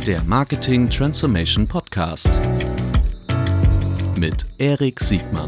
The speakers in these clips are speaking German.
Der Marketing Transformation Podcast mit Erik Siegmann.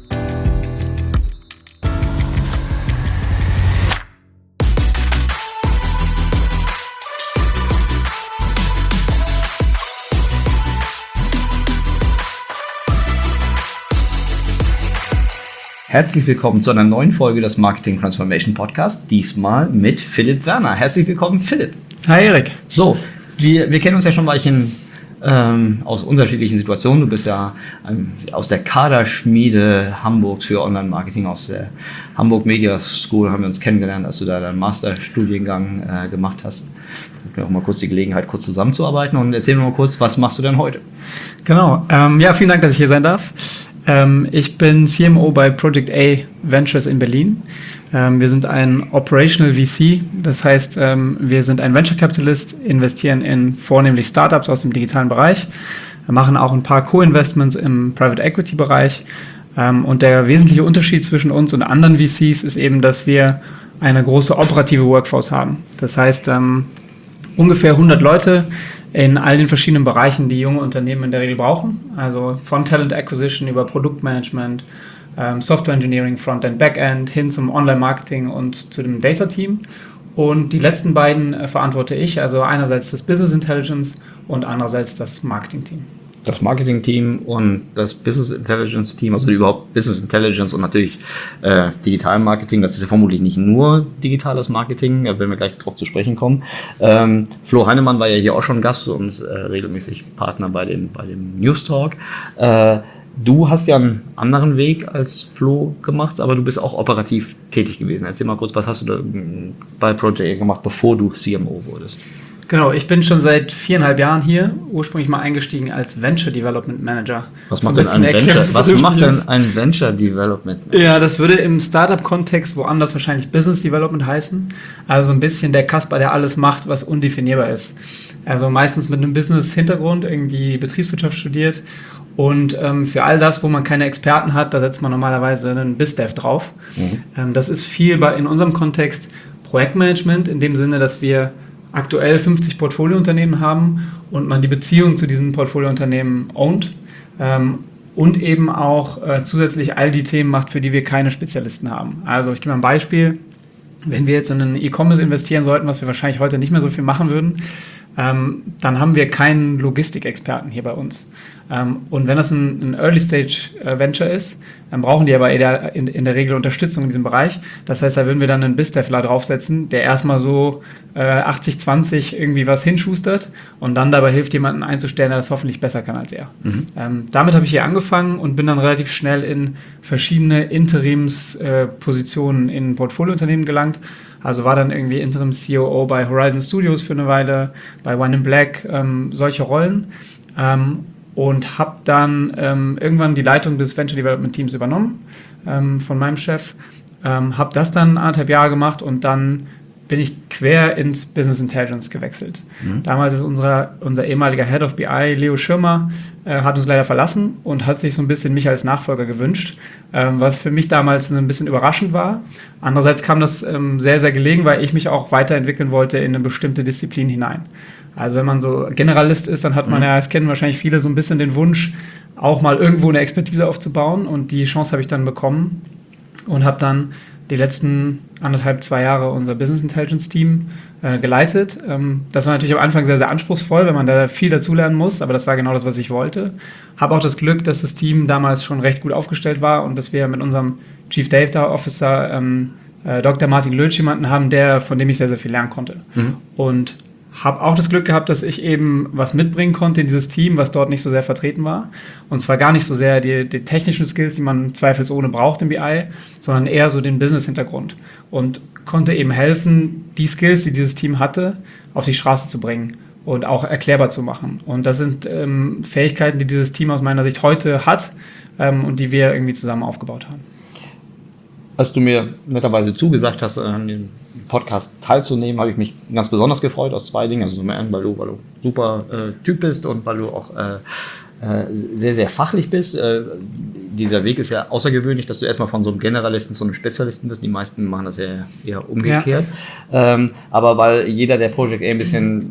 Herzlich willkommen zu einer neuen Folge des Marketing Transformation Podcast, diesmal mit Philipp Werner. Herzlich willkommen, Philipp. Hi, Erik. So, wir kennen uns ja schon ein Weilchen aus unterschiedlichen Situationen. Du bist ja aus der Kaderschmiede Hamburgs für Online-Marketing, aus der Hamburg Media School haben wir uns kennengelernt, als du da deinen Masterstudiengang gemacht hast. Ich habe auch mal kurz die Gelegenheit, kurz zusammenzuarbeiten, und erzähl mir mal kurz, was machst du denn heute? Genau, vielen Dank, dass ich hier sein darf. Ich bin CMO bei Project A Ventures in Berlin. Wir sind ein Operational VC, das heißt, wir sind ein Venture Capitalist, investieren in vornehmlich Startups aus dem digitalen Bereich, wir machen auch ein paar Co-Investments im Private Equity Bereich. Und der wesentliche Unterschied zwischen uns und anderen VCs ist eben, dass wir eine große operative Workforce haben. Das heißt, ungefähr 100 Leute in all den verschiedenen Bereichen, die junge Unternehmen in der Regel brauchen. Also von Talent Acquisition über Produktmanagement, Software Engineering, Frontend, Backend, hin zum Online-Marketing und zu dem Data-Team. Und die letzten beiden verantworte ich, also einerseits das Business Intelligence und andererseits das Marketing-Team. Das Marketing-Team und das Business Intelligence-Team, also überhaupt Business Intelligence und natürlich Digital Marketing, das ist ja vermutlich nicht nur digitales Marketing, da werden wir gleich drauf zu sprechen kommen. Flo Heinemann war ja hier auch schon Gast und regelmäßig Partner bei dem News Talk. Du hast ja einen anderen Weg als Flo gemacht, aber du bist auch operativ tätig gewesen. Erzähl mal kurz, was hast du da bei Project A gemacht, bevor du CMO wurdest? Genau, ich bin schon seit 4,5 Jahren hier, ursprünglich mal eingestiegen als Venture Development Manager. Was macht denn ein Venture Development Manager? Ja, das würde im Startup-Kontext woanders wahrscheinlich Business Development heißen. Also ein bisschen der Kasper, der alles macht, was undefinierbar ist. Also meistens mit einem Business-Hintergrund, irgendwie Betriebswirtschaft studiert. Und für all das, wo man keine Experten hat, da setzt man normalerweise einen BizDev drauf. Das ist viel in unserem Kontext Projektmanagement, in dem Sinne, dass wir aktuell 50 Portfoliounternehmen haben und man die Beziehung zu diesen Portfoliounternehmen ownt und eben auch zusätzlich all die Themen macht, für die wir keine Spezialisten haben. Also ich gebe mal ein Beispiel. Wenn wir jetzt in einen E-Commerce investieren sollten, was wir wahrscheinlich heute nicht mehr so viel machen würden, dann haben wir keinen Logistikexperten hier bei uns. Und wenn das ein Early-Stage-Venture ist, dann brauchen die aber in der Regel Unterstützung in diesem Bereich. Das heißt, da würden wir dann einen BizDevler draufsetzen, der erstmal so 80-20 irgendwie was hinschustert und dann dabei hilft, jemanden einzustellen, der das hoffentlich besser kann als er. Damit habe ich hier angefangen und bin dann relativ schnell in verschiedene Interimspositionen in Portfoliounternehmen gelangt. Also war dann irgendwie Interim-COO bei Horizon Studios für eine Weile, bei One in Black, solche Rollen. Und habe dann irgendwann die Leitung des Venture Development Teams übernommen von meinem Chef. Habe das dann 1,5 Jahre gemacht und dann bin ich quer ins Business Intelligence gewechselt. Damals ist unser ehemaliger Head of BI, Leo Schirmer, hat uns leider verlassen und hat sich so ein bisschen mich als Nachfolger gewünscht, was für mich damals ein bisschen überraschend war. Andererseits kam das sehr, sehr gelegen, weil ich mich auch weiterentwickeln wollte in eine bestimmte Disziplin hinein. Also wenn man so Generalist ist, dann hat man ja, es kennen wahrscheinlich viele, so ein bisschen den Wunsch, auch mal irgendwo eine Expertise aufzubauen, und die Chance habe ich dann bekommen und habe dann die letzten 2 Jahre unser Business Intelligence Team geleitet. Das war natürlich am Anfang sehr, sehr anspruchsvoll, wenn man da viel dazulernen muss, aber das war genau das, was ich wollte. Habe auch das Glück, dass das Team damals schon recht gut aufgestellt war und dass wir mit unserem Chief Data Officer Dr. Martin Lötsch jemanden haben, von dem ich sehr, sehr viel lernen konnte. Und habe auch das Glück gehabt, dass ich eben was mitbringen konnte in dieses Team, was dort nicht so sehr vertreten war. Und zwar gar nicht so sehr die technischen Skills, die man zweifelsohne braucht im BI, sondern eher so den Business-Hintergrund. Und konnte eben helfen, die Skills, die dieses Team hatte, auf die Straße zu bringen und auch erklärbar zu machen. Und das sind Fähigkeiten, die dieses Team aus meiner Sicht heute hat und die wir irgendwie zusammen aufgebaut haben. Als du mir netterweise zugesagt hast, an dem Podcast teilzunehmen, habe ich mich ganz besonders gefreut aus 2 Dingen. Also zum einen, weil du super Typ bist und weil du auch sehr, sehr fachlich bist. Dieser Weg ist ja außergewöhnlich, dass du erstmal von so einem Generalisten zu einem Spezialisten bist. Die meisten machen das ja eher umgekehrt. Ja. Aber weil jeder, der Project A ein bisschen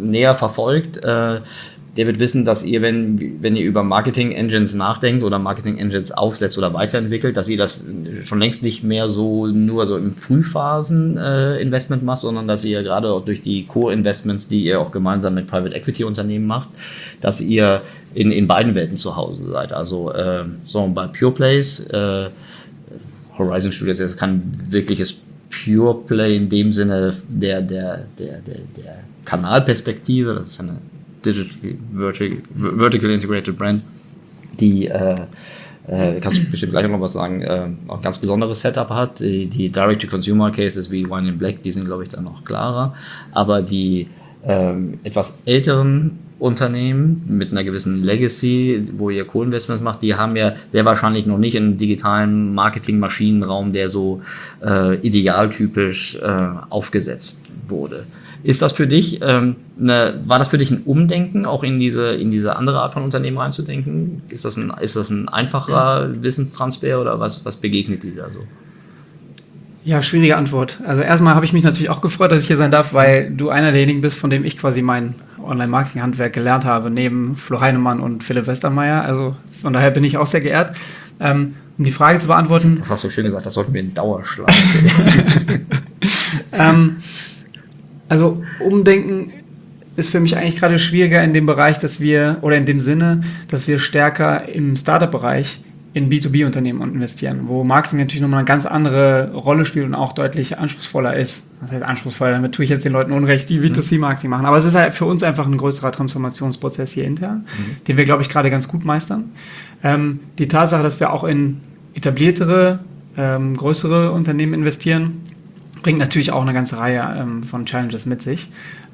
näher verfolgt, der wird wissen, dass ihr, wenn ihr über Marketing-Engines nachdenkt oder Marketing-Engines aufsetzt oder weiterentwickelt, dass ihr das schon längst nicht mehr nur so im Frühphasen-Investment macht, sondern dass ihr gerade auch durch die Core-Investments, die ihr auch gemeinsam mit Private-Equity-Unternehmen macht, dass ihr in beiden Welten zu Hause seid. Also so bei Pure Plays, Horizon Studios ist kein wirkliches Pure Play in dem Sinne der Kanalperspektive, das ist eine Vertical Integrated Brand, die kannst du bestimmt gleich noch was sagen, auch ein ganz besonderes Setup hat. Die Direct-to-Consumer-Cases wie Wine in Black, die sind, glaube ich, dann noch klarer. Aber die etwas älteren Unternehmen mit einer gewissen Legacy, wo ihr Co-Investments macht, die haben ja sehr wahrscheinlich noch nicht einen digitalen Marketing-Maschinenraum, der so idealtypisch aufgesetzt wurde. Ist das für dich, war das für dich ein Umdenken, auch in diese andere Art von Unternehmen reinzudenken? Ist das ein einfacher Wissenstransfer oder was begegnet dir da so? Ja, schwierige Antwort. Also erstmal habe ich mich natürlich auch gefreut, dass ich hier sein darf, weil du einer derjenigen bist, von dem ich quasi mein Online-Marketing-Handwerk gelernt habe, neben Flo Heinemann und Philipp Westermeier. Also von daher bin ich auch sehr geehrt. Um die Frage zu beantworten. Das hast du schön gesagt, das sollten wir in Dauerschleife. Also Umdenken ist für mich eigentlich gerade schwieriger in dem Bereich, in dem Sinne, dass wir stärker im Startup-Bereich in B2B-Unternehmen investieren, wo Marketing natürlich nochmal eine ganz andere Rolle spielt und auch deutlich anspruchsvoller ist. Das heißt anspruchsvoller, damit tue ich jetzt den Leuten Unrecht, die B2C-Marketing machen. Aber es ist halt für uns einfach ein größerer Transformationsprozess hier intern, den wir, glaube ich, gerade ganz gut meistern. Die Tatsache, dass wir auch in etabliertere, größere Unternehmen investieren, bringt natürlich auch eine ganze Reihe von Challenges mit sich,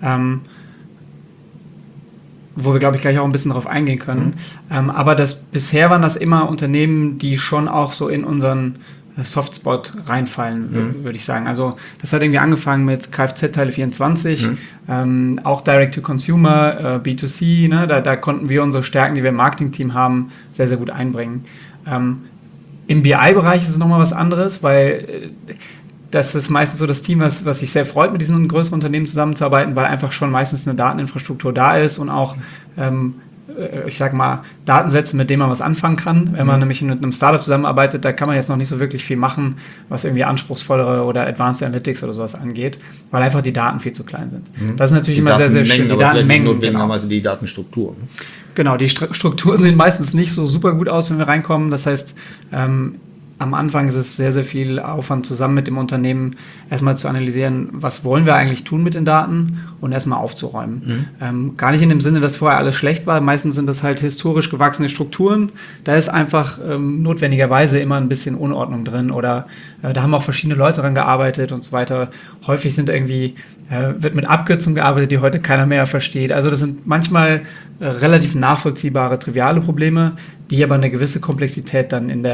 wo wir, glaube ich, gleich auch ein bisschen drauf eingehen können. Aber bisher waren das immer Unternehmen, die schon auch so in unseren Softspot reinfallen, würde ich sagen. Also das hat irgendwie angefangen mit Kfz-Teile 24, auch Direct-to-Consumer, B2C, ne? Da konnten wir unsere Stärken, die wir im Marketing-Team haben, sehr, sehr gut einbringen. Im BI-Bereich ist es nochmal was anderes, weil das ist meistens so das Team, was sich sehr freut, mit diesen größeren Unternehmen zusammenzuarbeiten, weil einfach schon meistens eine Dateninfrastruktur da ist und auch, ich sag mal, Datensätze, mit denen man was anfangen kann. Wenn man nämlich mit einem Startup zusammenarbeitet, da kann man jetzt noch nicht so wirklich viel machen, was irgendwie anspruchsvollere oder Advanced Analytics oder sowas angeht, weil einfach die Daten viel zu klein sind. Das ist natürlich immer sehr, sehr schön. Die Datenmengen, notwendigerweise die Datenstruktur. Genau, die Strukturen sehen meistens nicht so super gut aus, wenn wir reinkommen. Das heißt, am Anfang ist es sehr, sehr viel Aufwand, zusammen mit dem Unternehmen erstmal zu analysieren, was wollen wir eigentlich tun mit den Daten und erstmal aufzuräumen. Gar nicht in dem Sinne, dass vorher alles schlecht war. Meistens sind das halt historisch gewachsene Strukturen. Da ist einfach notwendigerweise immer ein bisschen Unordnung drin oder da haben auch verschiedene Leute dran gearbeitet und so weiter. Häufig wird mit Abkürzungen gearbeitet, die heute keiner mehr versteht. Also das sind manchmal relativ nachvollziehbare, triviale Probleme, die aber eine gewisse Komplexität dann in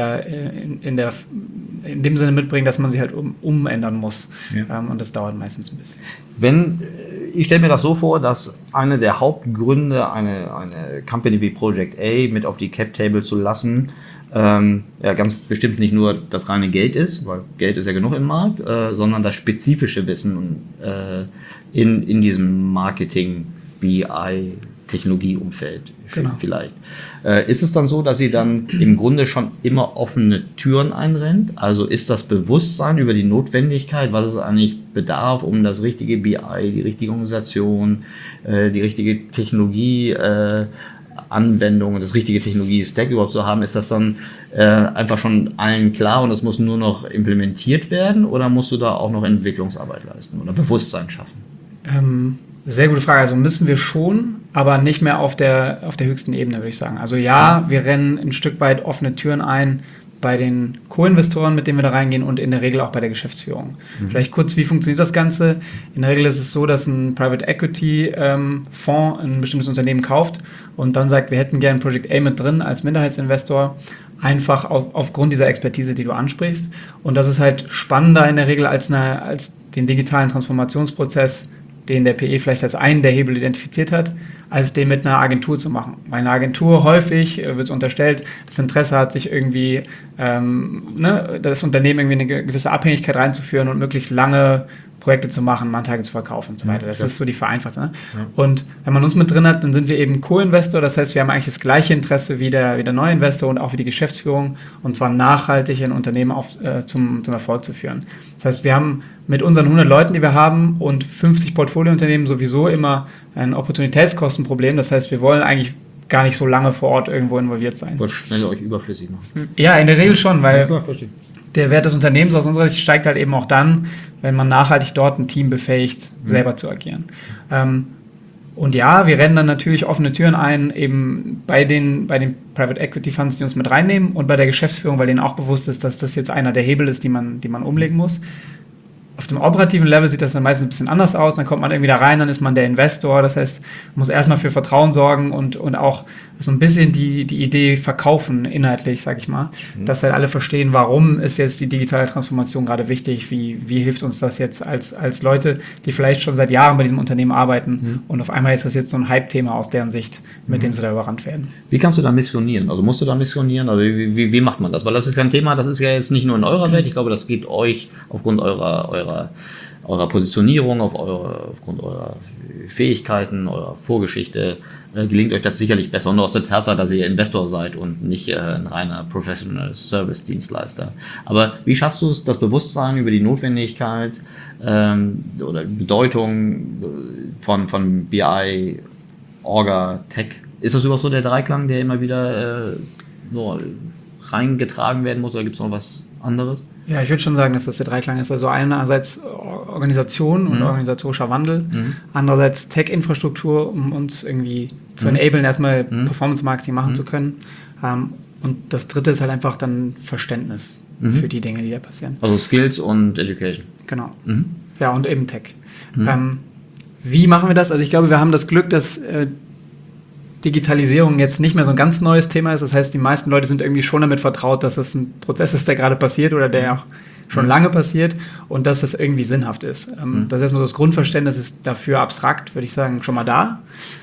dem Sinne mitbringen, dass man sie halt umändern muss. Ja. Und das dauert meistens ein bisschen. Ich stelle mir das so vor, dass einer der Hauptgründe, eine Company wie Project A mit auf die Cap-Table zu lassen, ganz bestimmt nicht nur das reine Geld ist, weil Geld ist ja genug im Markt, sondern das spezifische Wissen in diesem Marketing, BI, Technologieumfeld vielleicht. Ist es dann so, dass sie dann im Grunde schon immer offene Türen einrennt? Also ist das Bewusstsein über die Notwendigkeit, was es eigentlich bedarf, um das richtige BI, die richtige Organisation, die richtige Technologie Anwendung und das richtige Technologie-Stack überhaupt zu haben, ist das dann einfach schon allen klar und es muss nur noch implementiert werden oder musst du da auch noch Entwicklungsarbeit leisten oder Bewusstsein schaffen? Sehr gute Frage. Also müssen wir schon, aber nicht mehr auf der höchsten Ebene, würde ich sagen. Also ja, wir rennen ein Stück weit offene Türen ein bei den Co-Investoren, mit denen wir da reingehen und in der Regel auch bei der Geschäftsführung. Vielleicht kurz, wie funktioniert das Ganze? In der Regel ist es so, dass ein Private Equity Fonds ein bestimmtes Unternehmen kauft und dann sagt, wir hätten gerne Project A mit drin als Minderheitsinvestor, einfach aufgrund dieser Expertise, die du ansprichst. Und das ist halt spannender in der Regel als den digitalen Transformationsprozess, den der PE vielleicht als einen der Hebel identifiziert hat, als den mit einer Agentur zu machen. Weil eine Agentur häufig wird unterstellt, das Interesse hat, sich irgendwie das Unternehmen irgendwie eine gewisse Abhängigkeit reinzuführen und möglichst lange Projekte zu machen, Manntage zu verkaufen und so weiter. Das ist so die vereinfachte. Ne? Ja. Und wenn man uns mit drin hat, dann sind wir eben Co-Investor. Das heißt, wir haben eigentlich das gleiche Interesse wie der neue Investor und auch wie die Geschäftsführung. Und zwar nachhaltig ein Unternehmen zum Erfolg zu führen. Das heißt, wir haben mit unseren 100 Leuten, die wir haben und 50 Portfoliounternehmen sowieso immer ein Opportunitätskostenproblem. Das heißt, wir wollen eigentlich gar nicht so lange vor Ort irgendwo involviert sein. Wollt schnell euch überflüssig machen. Ja, in der Regel schon, weil Ja, verstehe. der Wert des Unternehmens aus unserer Sicht steigt halt eben auch dann, wenn man nachhaltig dort ein Team befähigt, selber zu agieren. Und ja, wir rennen dann natürlich offene Türen ein, eben bei den Private Equity Funds, die uns mit reinnehmen und bei der Geschäftsführung, weil denen auch bewusst ist, dass das jetzt einer der Hebel ist, die man umlegen muss. Auf dem operativen Level sieht das dann meistens ein bisschen anders aus. Dann kommt man irgendwie da rein, dann ist man der Investor. Das heißt, man muss erstmal für Vertrauen sorgen und auch so ein bisschen die Idee verkaufen, inhaltlich, sag ich mal. Dass halt alle verstehen, warum ist jetzt die digitale Transformation gerade wichtig, wie hilft uns das jetzt als Leute, die vielleicht schon seit Jahren bei diesem Unternehmen arbeiten. Und auf einmal ist das jetzt so ein Hype-Thema aus deren Sicht, mit dem sie da überrannt werden. Wie kannst du da missionieren? Also musst du da missionieren? Also wie macht man das? Weil das ist kein Thema, das ist ja jetzt nicht nur in eurer Welt. Ich glaube, das geht euch aufgrund eurer Positionierung, aufgrund eurer Fähigkeiten, eurer Vorgeschichte, gelingt euch das sicherlich besser. Und aus der Tatsache, dass ihr Investor seid und nicht ein reiner Professional Service Dienstleister. Aber wie schaffst du es, das Bewusstsein über die Notwendigkeit oder Bedeutung von BI, Orga, Tech? Ist das überhaupt so der Dreiklang, der immer wieder so reingetragen werden muss, oder gibt es noch was anderes? Ja, ich würde schon sagen, dass das der Dreiklang ist. Also einerseits Organisation und organisatorischer Wandel, andererseits Tech-Infrastruktur, um uns irgendwie zu enablen, erstmal Performance-Marketing machen zu können. Und das dritte ist halt einfach dann Verständnis für die Dinge, die da passieren. Also Skills und Education. Genau. Ja, und eben Tech. Wie machen wir das? Also ich glaube, wir haben das Glück, dass Digitalisierung jetzt nicht mehr so ein ganz neues Thema ist. Das heißt, die meisten Leute sind irgendwie schon damit vertraut, dass das ein Prozess ist, der gerade passiert oder der auch schon lange passiert und dass das irgendwie sinnhaft ist. Das ist erstmal so das Grundverständnis ist dafür abstrakt, würde ich sagen, schon mal da.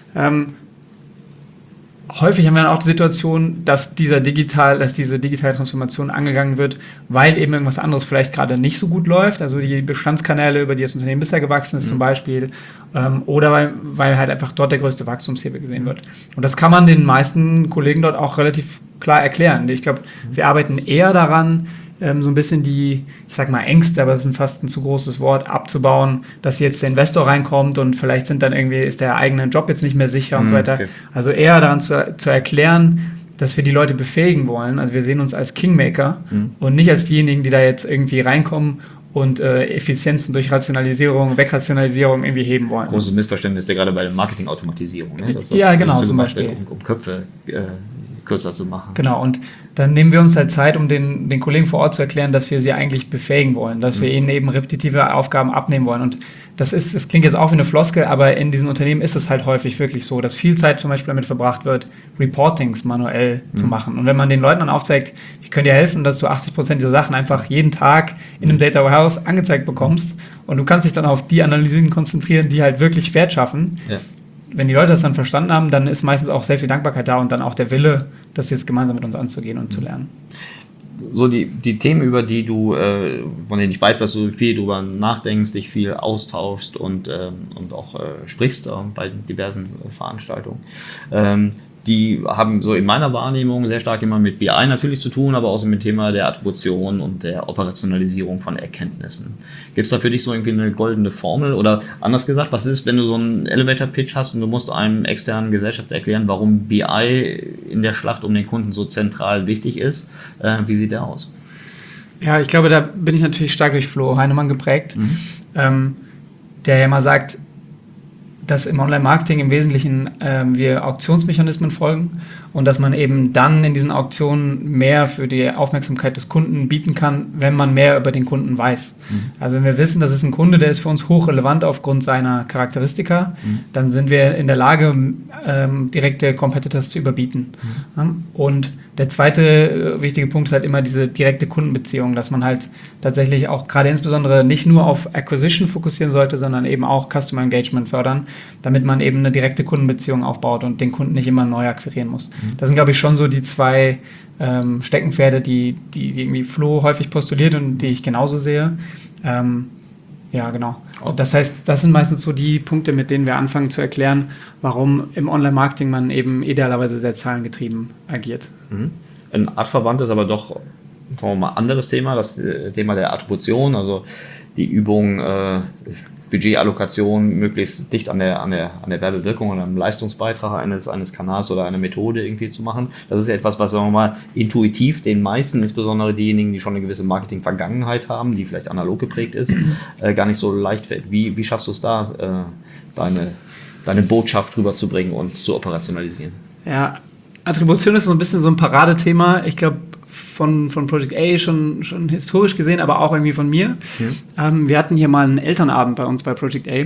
Häufig haben wir dann auch die Situation, dass diese digitale Transformation angegangen wird, weil eben irgendwas anderes vielleicht gerade nicht so gut läuft, also die Bestandskanäle, über die das Unternehmen bisher gewachsen ist zum Beispiel, oder weil halt einfach dort der größte Wachstumshebel gesehen wird. Und das kann man den meisten Kollegen dort auch relativ klar erklären. Ich glaube, wir arbeiten eher daran, so ein bisschen die, ich sag mal Ängste, aber das ist fast ein zu großes Wort, abzubauen, dass jetzt der Investor reinkommt und vielleicht ist der eigene Job jetzt nicht mehr sicher und so weiter. Okay. Also eher daran zu erklären, dass wir die Leute befähigen wollen. Also wir sehen uns als Kingmaker und nicht als diejenigen, die da jetzt irgendwie reinkommen und Effizienzen durch Rationalisierung, Wegrationalisierung irgendwie heben wollen. Großes Missverständnis ja gerade bei der Marketingautomatisierung. Ne? Ja, genau, zum Beispiel. Um Köpfe kürzer zu machen. Genau, und dann nehmen wir uns halt Zeit, um den Kollegen vor Ort zu erklären, dass wir sie eigentlich befähigen wollen, dass wir ihnen eben repetitive Aufgaben abnehmen wollen. Und das klingt jetzt auch wie eine Floskel, aber in diesen Unternehmen ist es halt häufig wirklich so, dass viel Zeit zum Beispiel damit verbracht wird, Reportings manuell zu machen. Und wenn man den Leuten dann aufzeigt, ich könnte dir helfen, dass du 80% dieser Sachen einfach jeden Tag in einem Data Warehouse angezeigt bekommst und du kannst dich dann auf die Analysen konzentrieren, die halt wirklich Wert schaffen. Ja. Wenn die Leute das dann verstanden haben, dann ist meistens auch sehr viel Dankbarkeit da und dann auch der Wille, das jetzt gemeinsam mit uns anzugehen und zu lernen. So die Themen, über die du, von denen ich weiß, dass du viel drüber nachdenkst, dich viel austauschst und auch sprichst bei diversen Veranstaltungen, die haben so in meiner Wahrnehmung sehr stark immer mit BI natürlich zu tun, aber auch mit dem Thema der Attribution und der Operationalisierung von Erkenntnissen. Gibt es da für dich so irgendwie eine goldene Formel? Oder anders gesagt, was ist, wenn du so einen Elevator-Pitch hast und du musst einem externen Gesellschafter erklären, warum BI in der Schlacht um den Kunden so zentral wichtig ist? Wie sieht der aus? Ja, ich glaube, da bin ich natürlich stark durch Flo Heinemann geprägt, der ja mal sagt, dass im Online-Marketing im Wesentlichen wir Auktionsmechanismen folgen und dass man eben dann in diesen Auktionen mehr für die Aufmerksamkeit des Kunden bieten kann, wenn man mehr über den Kunden weiß. Also wenn wir wissen, das ist ein Kunde, der ist für uns hochrelevant aufgrund seiner Charakteristika, dann sind wir in der Lage, direkte Competitors zu überbieten. Und der zweite wichtige Punkt ist halt immer diese direkte Kundenbeziehung, dass man halt tatsächlich auch gerade insbesondere nicht nur auf Acquisition fokussieren sollte, sondern eben auch Customer Engagement fördern, damit man eben eine direkte Kundenbeziehung aufbaut und den Kunden nicht immer neu akquirieren muss. Das sind, glaube ich, schon so die zwei Steckenpferde, die irgendwie Flo häufig postuliert und die ich genauso sehe. Ja, genau. Und das heißt, das sind meistens so die Punkte, mit denen wir anfangen zu erklären, warum im Online-Marketing man eben idealerweise sehr zahlengetrieben agiert. Ein artverwandtes, aber doch, sagen wir mal, anderes Thema, das Thema der Attribution, also die Übung, Budgetallokation möglichst dicht an der Werbewirkung oder am Leistungsbeitrag eines Kanals oder einer Methode irgendwie zu machen. Das ist ja etwas, was, sagen wir mal, intuitiv den meisten, insbesondere diejenigen, die schon eine gewisse Marketing-Vergangenheit haben, die vielleicht analog geprägt ist, gar nicht so leicht fällt. Wie schaffst du es da, deine Botschaft rüberzubringen und zu operationalisieren? Ja, Attribution ist so ein bisschen so ein Paradethema. Ich glaube, von Project A schon historisch gesehen, aber auch irgendwie von mir. Wir hatten hier mal einen Elternabend bei uns bei Project A.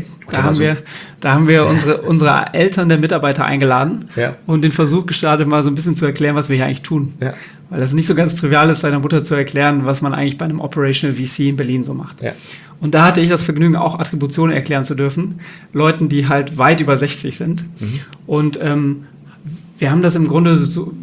Da haben wir unsere Eltern der Mitarbeiter eingeladen und den Versuch gestartet, mal so ein bisschen zu erklären, was wir hier eigentlich tun. Ja. Weil das nicht so ganz trivial ist, seiner Mutter zu erklären, was man eigentlich bei einem Operational VC in Berlin so macht. Ja. Und da hatte ich das Vergnügen, auch Attributionen erklären zu dürfen. Leuten, die halt weit über 60 sind. Und wir haben das im Grunde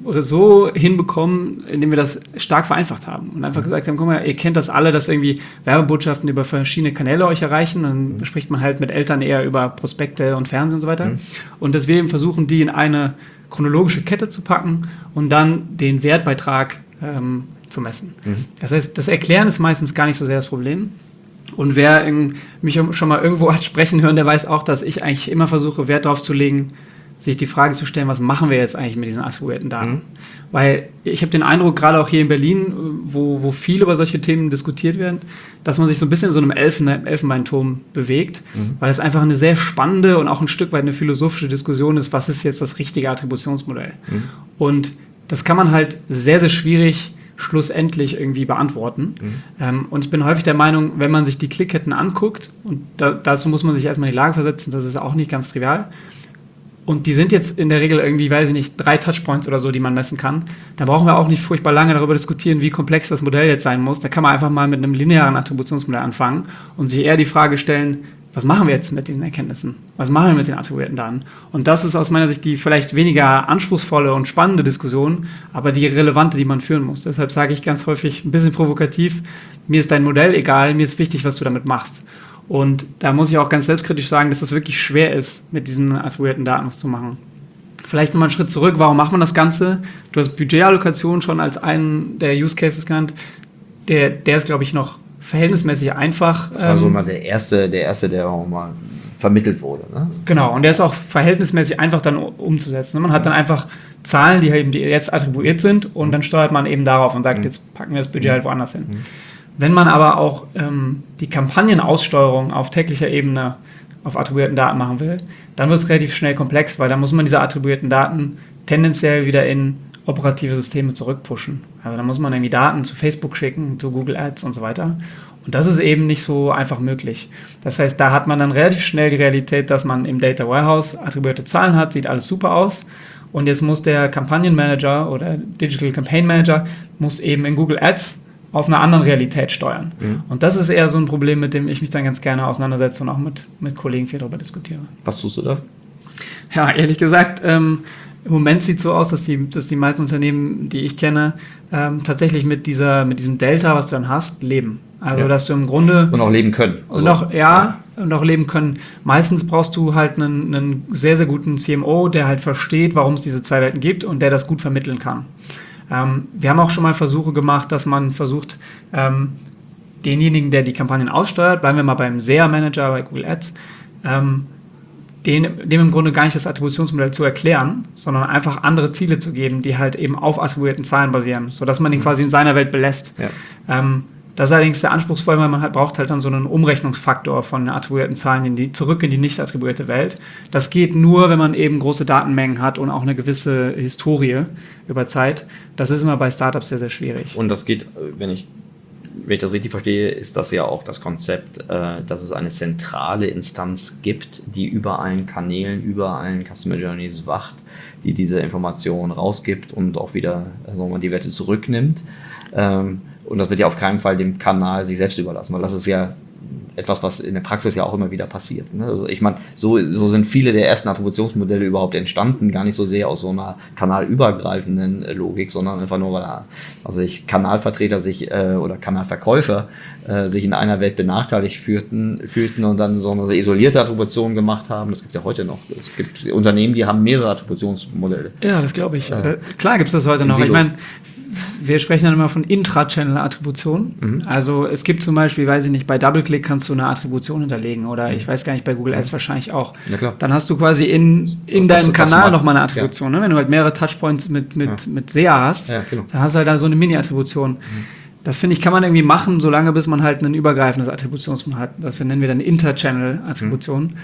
so hinbekommen, indem wir das stark vereinfacht haben und einfach gesagt haben, guck mal, ihr kennt das alle, dass irgendwie Werbebotschaften über verschiedene Kanäle euch erreichen. Dann spricht man halt mit Eltern eher über Prospekte und Fernsehen und so weiter. Und dass wir eben versuchen, die in eine chronologische Kette zu packen und dann den Wertbeitrag zu messen. Das heißt, das Erklären ist meistens gar nicht so sehr das Problem. Und wer mich schon mal irgendwo hat sprechen hören, der weiß auch, dass ich eigentlich immer versuche, Wert darauf zu legen, sich die Frage zu stellen, was machen wir jetzt eigentlich mit diesen attribuierten Daten? Weil ich habe den Eindruck, gerade auch hier in Berlin, wo viel über solche Themen diskutiert werden, dass man sich so ein bisschen in so einem Elfenbeinturm bewegt, weil es einfach eine sehr spannende und auch ein Stück weit eine philosophische Diskussion ist, was ist jetzt das richtige Attributionsmodell? Und das kann man halt sehr, sehr schwierig schlussendlich irgendwie beantworten. Und ich bin häufig der Meinung, wenn man sich die Klickketten anguckt, und dazu muss man sich erstmal in die Lage versetzen, das ist auch nicht ganz trivial, und die sind jetzt in der Regel irgendwie, weiß ich nicht, 3 Touchpoints oder so, die man messen kann. Da brauchen wir auch nicht furchtbar lange darüber diskutieren, wie komplex das Modell jetzt sein muss. Da kann man einfach mal mit einem linearen Attributionsmodell anfangen und sich eher die Frage stellen, was machen wir jetzt mit diesen Erkenntnissen? Was machen wir mit den attribuierten Daten? Und das ist aus meiner Sicht die vielleicht weniger anspruchsvolle und spannende Diskussion, aber die relevante, die man führen muss. Deshalb sage ich ganz häufig ein bisschen provokativ, mir ist dein Modell egal, mir ist wichtig, was du damit machst. Und da muss ich auch ganz selbstkritisch sagen, dass das wirklich schwer ist, mit diesen attribuierten Daten was zu machen. Vielleicht nochmal einen Schritt zurück, warum macht man das Ganze? Du hast Budgetallokation schon als einen der Use Cases genannt. Der ist, glaube ich, noch verhältnismäßig einfach. Also mal der erste, der auch mal vermittelt wurde. Ne? Genau, und der ist auch verhältnismäßig einfach dann umzusetzen. Man hat dann einfach Zahlen, die jetzt attribuiert sind, und dann steuert man eben darauf und sagt, jetzt packen wir das Budget halt woanders hin. Wenn man aber auch die Kampagnenaussteuerung auf täglicher Ebene auf attribuierten Daten machen will, dann wird es relativ schnell komplex, weil dann muss man diese attribuierten Daten tendenziell wieder in operative Systeme zurückpushen. Also da muss man irgendwie Daten zu Facebook schicken, zu Google Ads und so weiter. Und das ist eben nicht so einfach möglich. Das heißt, da hat man dann relativ schnell die Realität, dass man im Data Warehouse attribuierte Zahlen hat, sieht alles super aus. Und jetzt muss der Kampagnenmanager oder Digital Campaign Manager muss eben in Google Ads auf einer anderen Realität steuern. Und das ist eher so ein Problem, mit dem ich mich dann ganz gerne auseinandersetze und auch mit Kollegen viel darüber diskutiere. Was tust du da? Ja, ehrlich gesagt, im Moment sieht es so aus, dass die meisten Unternehmen, die ich kenne, tatsächlich mit diesem Delta, was du dann hast, leben. Also, dass du im Grunde... Und auch leben können. Also, und auch leben können. Meistens brauchst du halt einen sehr, sehr guten CMO, der halt versteht, warum es diese zwei Welten gibt und der das gut vermitteln kann. Wir haben auch schon mal Versuche gemacht, dass man versucht, denjenigen, der die Kampagnen aussteuert, bleiben wir mal beim SEA-Manager bei Google Ads, dem im Grunde gar nicht das Attributionsmodell zu erklären, sondern einfach andere Ziele zu geben, die halt eben auf attribuierten Zahlen basieren, sodass man ihn quasi in seiner Welt belässt. Ja. Das ist allerdings sehr anspruchsvoll, weil man braucht halt dann so einen Umrechnungsfaktor von attribuierten Zahlen zurück in die nicht attribuierte Welt. Das geht nur, wenn man eben große Datenmengen hat und auch eine gewisse Historie über Zeit. Das ist immer bei Startups sehr, sehr schwierig. Und das geht, wenn ich das richtig verstehe, ist das ja auch das Konzept, dass es eine zentrale Instanz gibt, die über allen Kanälen, über allen Customer Journeys wacht, die diese Informationen rausgibt und auch wieder die Werte zurücknimmt. Und das wird ja auf keinen Fall dem Kanal sich selbst überlassen, weil das ist ja etwas, was in der Praxis ja auch immer wieder passiert. Ne? Also ich meine, so sind viele der ersten Attributionsmodelle überhaupt entstanden, gar nicht so sehr aus so einer kanalübergreifenden Logik, sondern einfach nur, weil Kanalvertreter oder Kanalverkäufer sich in einer Welt benachteiligt fühlten und dann so eine isolierte Attribution gemacht haben. Das gibt es ja heute noch. Es gibt Unternehmen, die haben mehrere Attributionsmodelle. Ja, das glaube ich. Klar gibt es das heute noch. Ich meine, wir sprechen dann immer von Intra-Channel-Attribution. Also es gibt zum Beispiel, weiß ich nicht, bei DoubleClick kannst du eine Attribution hinterlegen oder ich weiß gar nicht, bei Google Ads wahrscheinlich auch. Ja, klar. Dann hast du quasi in deinem Kanal nochmal eine Attribution. Ne? Wenn du halt mehrere Touchpoints mit SEA hast, dann hast du halt da so eine Mini-Attribution. Das finde ich, kann man irgendwie machen, solange bis man halt ein übergreifendes Attributionsmodell hat. Das nennen wir dann Inter-Channel-Attribution.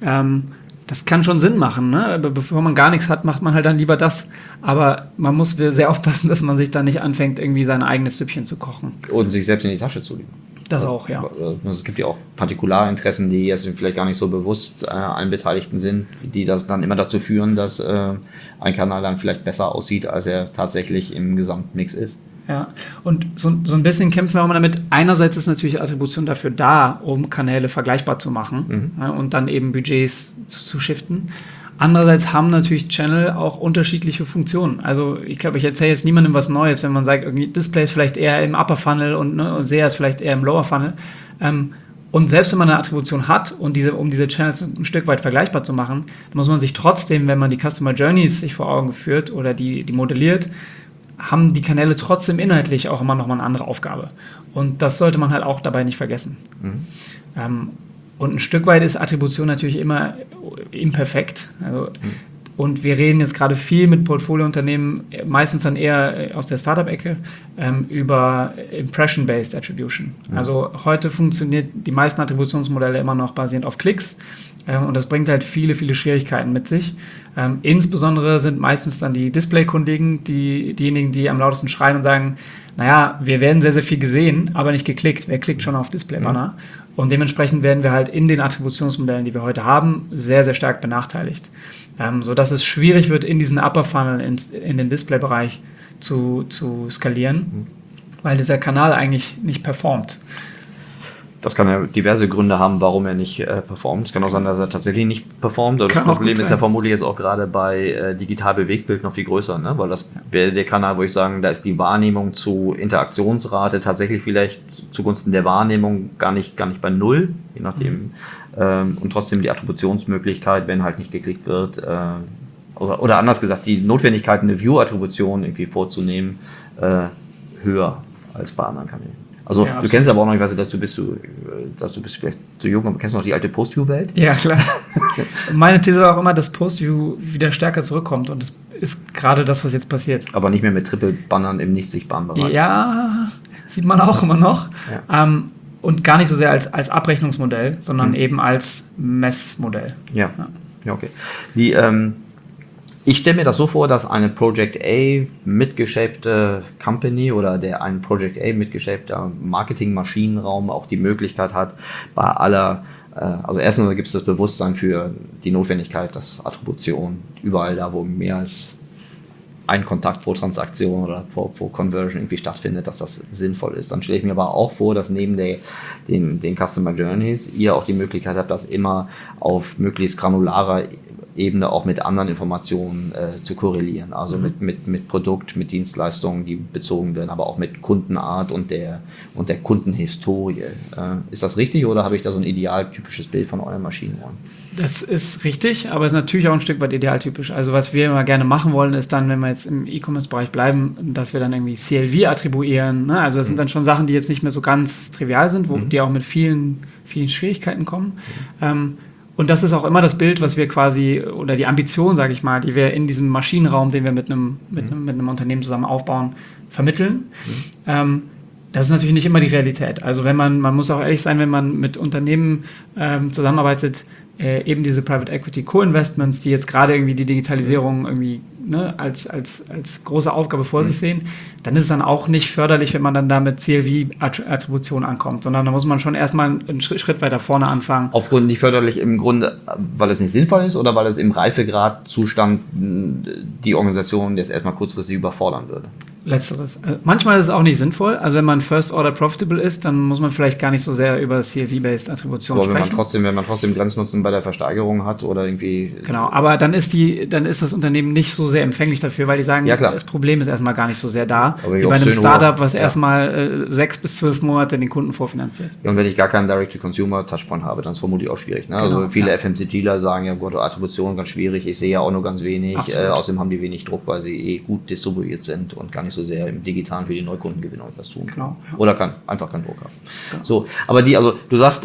Das kann schon Sinn machen, ne? Bevor man gar nichts hat, macht man halt dann lieber das. Aber man muss sehr aufpassen, dass man sich dann nicht anfängt, irgendwie sein eigenes Süppchen zu kochen. Und sich selbst in die Tasche zu legen. Das auch, ja. Es gibt ja auch Partikularinteressen, die jetzt vielleicht gar nicht so bewusst allen Beteiligten sind, die das dann immer dazu führen, dass ein Kanal dann vielleicht besser aussieht, als er tatsächlich im Gesamtmix ist. Ja, und so ein bisschen kämpfen wir auch mal damit. Einerseits ist natürlich Attribution dafür da, um Kanäle vergleichbar zu machen und dann eben Budgets zu shiften. Andererseits haben natürlich Channel auch unterschiedliche Funktionen. Also ich glaube, ich erzähle jetzt niemandem was Neues, wenn man sagt, irgendwie Display ist vielleicht eher im Upper Funnel und SEA ist vielleicht eher im Lower Funnel. Und selbst wenn man eine Attribution hat und um diese Channels ein Stück weit vergleichbar zu machen, muss man sich trotzdem, wenn man die Customer Journeys sich vor Augen führt oder die modelliert, haben die Kanäle trotzdem inhaltlich auch immer nochmal eine andere Aufgabe. Und das sollte man halt auch dabei nicht vergessen. Und ein Stück weit ist Attribution natürlich immer imperfekt. Also, und wir reden jetzt gerade viel mit Portfoliounternehmen, meistens dann eher aus der Startup-Ecke, über Impression-Based Attribution. Also heute funktioniert die meisten Attributionsmodelle immer noch basierend auf Klicks. Und das bringt halt viele, viele Schwierigkeiten mit sich. Insbesondere sind meistens dann die Display-Kollegen diejenigen, die am lautesten schreien und sagen, naja, wir werden sehr, sehr viel gesehen, aber nicht geklickt. Wer klickt schon auf Display-Banner? Und dementsprechend werden wir halt in den Attributionsmodellen, die wir heute haben, sehr, sehr stark benachteiligt. Sodass es schwierig wird, in diesen Upper Funnel, in den Display-Bereich zu skalieren, weil dieser Kanal eigentlich nicht performt. Das kann ja diverse Gründe haben, warum er nicht performt. Es kann auch sein, dass er tatsächlich nicht performt. Das Problem ist ja vermutlich jetzt auch gerade bei Digital-Bewegtbild noch viel größer, ne? Weil das wäre der Kanal, wo ich sagen, da ist die Wahrnehmung zu Interaktionsrate tatsächlich vielleicht zugunsten der Wahrnehmung gar nicht bei 0, je nachdem. Und trotzdem die Attributionsmöglichkeit, wenn halt nicht geklickt wird, oder anders gesagt, die Notwendigkeit, eine View-Attribution irgendwie vorzunehmen, höher als bei anderen Kanälen. Also ja, du kennst aber auch noch, ich weiß nicht, dazu bist du vielleicht zu jung, aber kennst du noch die alte Post-View-Welt? Ja, klar. Meine These war auch immer, dass Post-View wieder stärker zurückkommt und das ist gerade das, was jetzt passiert. Aber nicht mehr mit Triple-Bannern im nicht sichtbaren Bereich. Ja, sieht man auch immer noch. Ja. Und gar nicht so sehr als Abrechnungsmodell, sondern eben als Messmodell. Ja, okay. Ich stelle mir das so vor, dass eine Project A mitgeschäbte Company oder ein Project A mitgeschäbter Marketingmaschinenraum auch die Möglichkeit hat, bei aller, also erstens gibt es das Bewusstsein für die Notwendigkeit, dass Attribution überall da, wo mehr als ein Kontakt pro Transaktion oder pro Conversion irgendwie stattfindet, dass das sinnvoll ist. Dann stelle ich mir aber auch vor, dass neben den Customer Journeys ihr auch die Möglichkeit habt, das immer auf möglichst granularer Ebene auch mit anderen Informationen zu korrelieren. Also mit Produkt, mit Dienstleistungen, die bezogen werden, aber auch mit Kundenart und der Kundenhistorie. Ist das richtig oder habe ich da so ein idealtypisches Bild von euren Maschinenräumen? Das ist richtig, aber ist natürlich auch ein Stück weit idealtypisch. Also was wir immer gerne machen wollen, ist dann, wenn wir jetzt im E-Commerce-Bereich bleiben, dass wir dann irgendwie CLV attribuieren. Ne? Also das sind dann schon Sachen, die jetzt nicht mehr so ganz trivial sind, die auch mit vielen, vielen Schwierigkeiten kommen. Und das ist auch immer das Bild, was wir quasi, oder die Ambition, sage ich mal, die wir in diesem Maschinenraum, den wir mit einem Unternehmen zusammen aufbauen, vermitteln. Das ist natürlich nicht immer die Realität. Also man muss auch ehrlich sein, wenn man mit Unternehmen zusammenarbeitet, eben diese Private Equity Co-Investments, die jetzt gerade irgendwie die Digitalisierung irgendwie als große Aufgabe vor sich sehen, dann ist es dann auch nicht förderlich, wenn man dann da mit CLV-Attribution ankommt, sondern da muss man schon erstmal einen Schritt weiter vorne anfangen. Aufgrund nicht förderlich im Grunde, weil es nicht sinnvoll ist oder weil es im Reifegradzustand die Organisation jetzt erstmal kurzfristig überfordern würde? Letzteres. Manchmal ist es auch nicht sinnvoll. Also wenn man First Order Profitable ist, dann muss man vielleicht gar nicht so sehr über CLV-based Attribution Aber sprechen. wenn man trotzdem Grenznutzen bei der Versteigerung hat oder irgendwie. Genau, aber dann ist das Unternehmen nicht so sehr empfänglich dafür, weil die sagen, Ja, klar. das Problem ist erstmal gar nicht so sehr da, Aber wie bei einem obszön Startup, hoch. was Ja. erstmal 6 bis 12 Monate den Kunden vorfinanziert. Ja, und wenn ich gar keinen Direct-to-Consumer-Touchpoint habe, dann ist es vermutlich auch schwierig. Ne? Genau, Also viele ja. FMCGler sagen ja, Gott, Attribution ganz schwierig, ich sehe ja auch nur ganz wenig. Absolut. Außerdem haben die wenig Druck, weil sie gut distribuiert sind und gar nicht so sehr im Digitalen für die Neukundengewinnung etwas tun können. Genau, ja. Oder einfach keinen Druck haben. Genau. So, aber du sagst,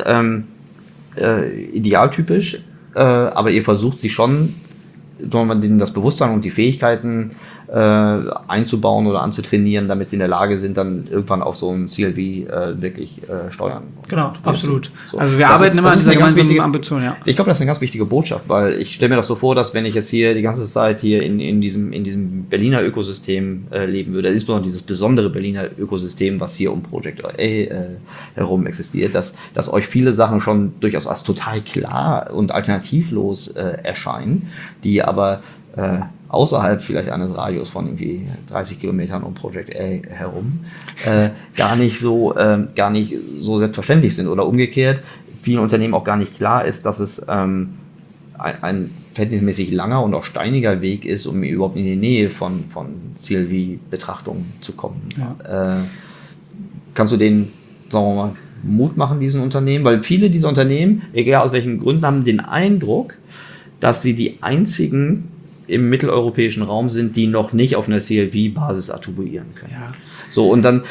idealtypisch, aber ihr versucht sie schon, denen das Bewusstsein und die Fähigkeiten einzubauen oder anzutrainieren, damit sie in der Lage sind, dann irgendwann auch so ein CLV wirklich steuern. Genau, absolut. So. Also wir Das arbeiten ist- immer das an ist dieser eine ganz gemeinsamen wichtige- Ambition, ja. Ich glaube, das ist eine ganz wichtige Botschaft, weil ich stelle mir das so vor, dass wenn ich jetzt hier die ganze Zeit hier in diesem Berliner Ökosystem leben würde, insbesondere dieses besondere Berliner Ökosystem, was hier um Project A herum existiert, dass euch viele Sachen schon durchaus als total klar und alternativlos erscheinen, die aber außerhalb vielleicht eines Radius von irgendwie 30 Kilometern um Project A herum gar nicht so selbstverständlich sind oder umgekehrt vielen Unternehmen auch gar nicht klar ist, dass es ein verhältnismäßig langer und auch steiniger Weg ist, um überhaupt in die Nähe von CLV-Betrachtungen zu kommen. Ja. Kannst du denen, sagen wir mal, Mut machen, diesen Unternehmen? Weil viele dieser Unternehmen, egal aus welchen Gründen, haben den Eindruck, dass sie die einzigen im mitteleuropäischen Raum sind, die noch nicht auf einer CLV-Basis attribuieren können. Ja. So, und dann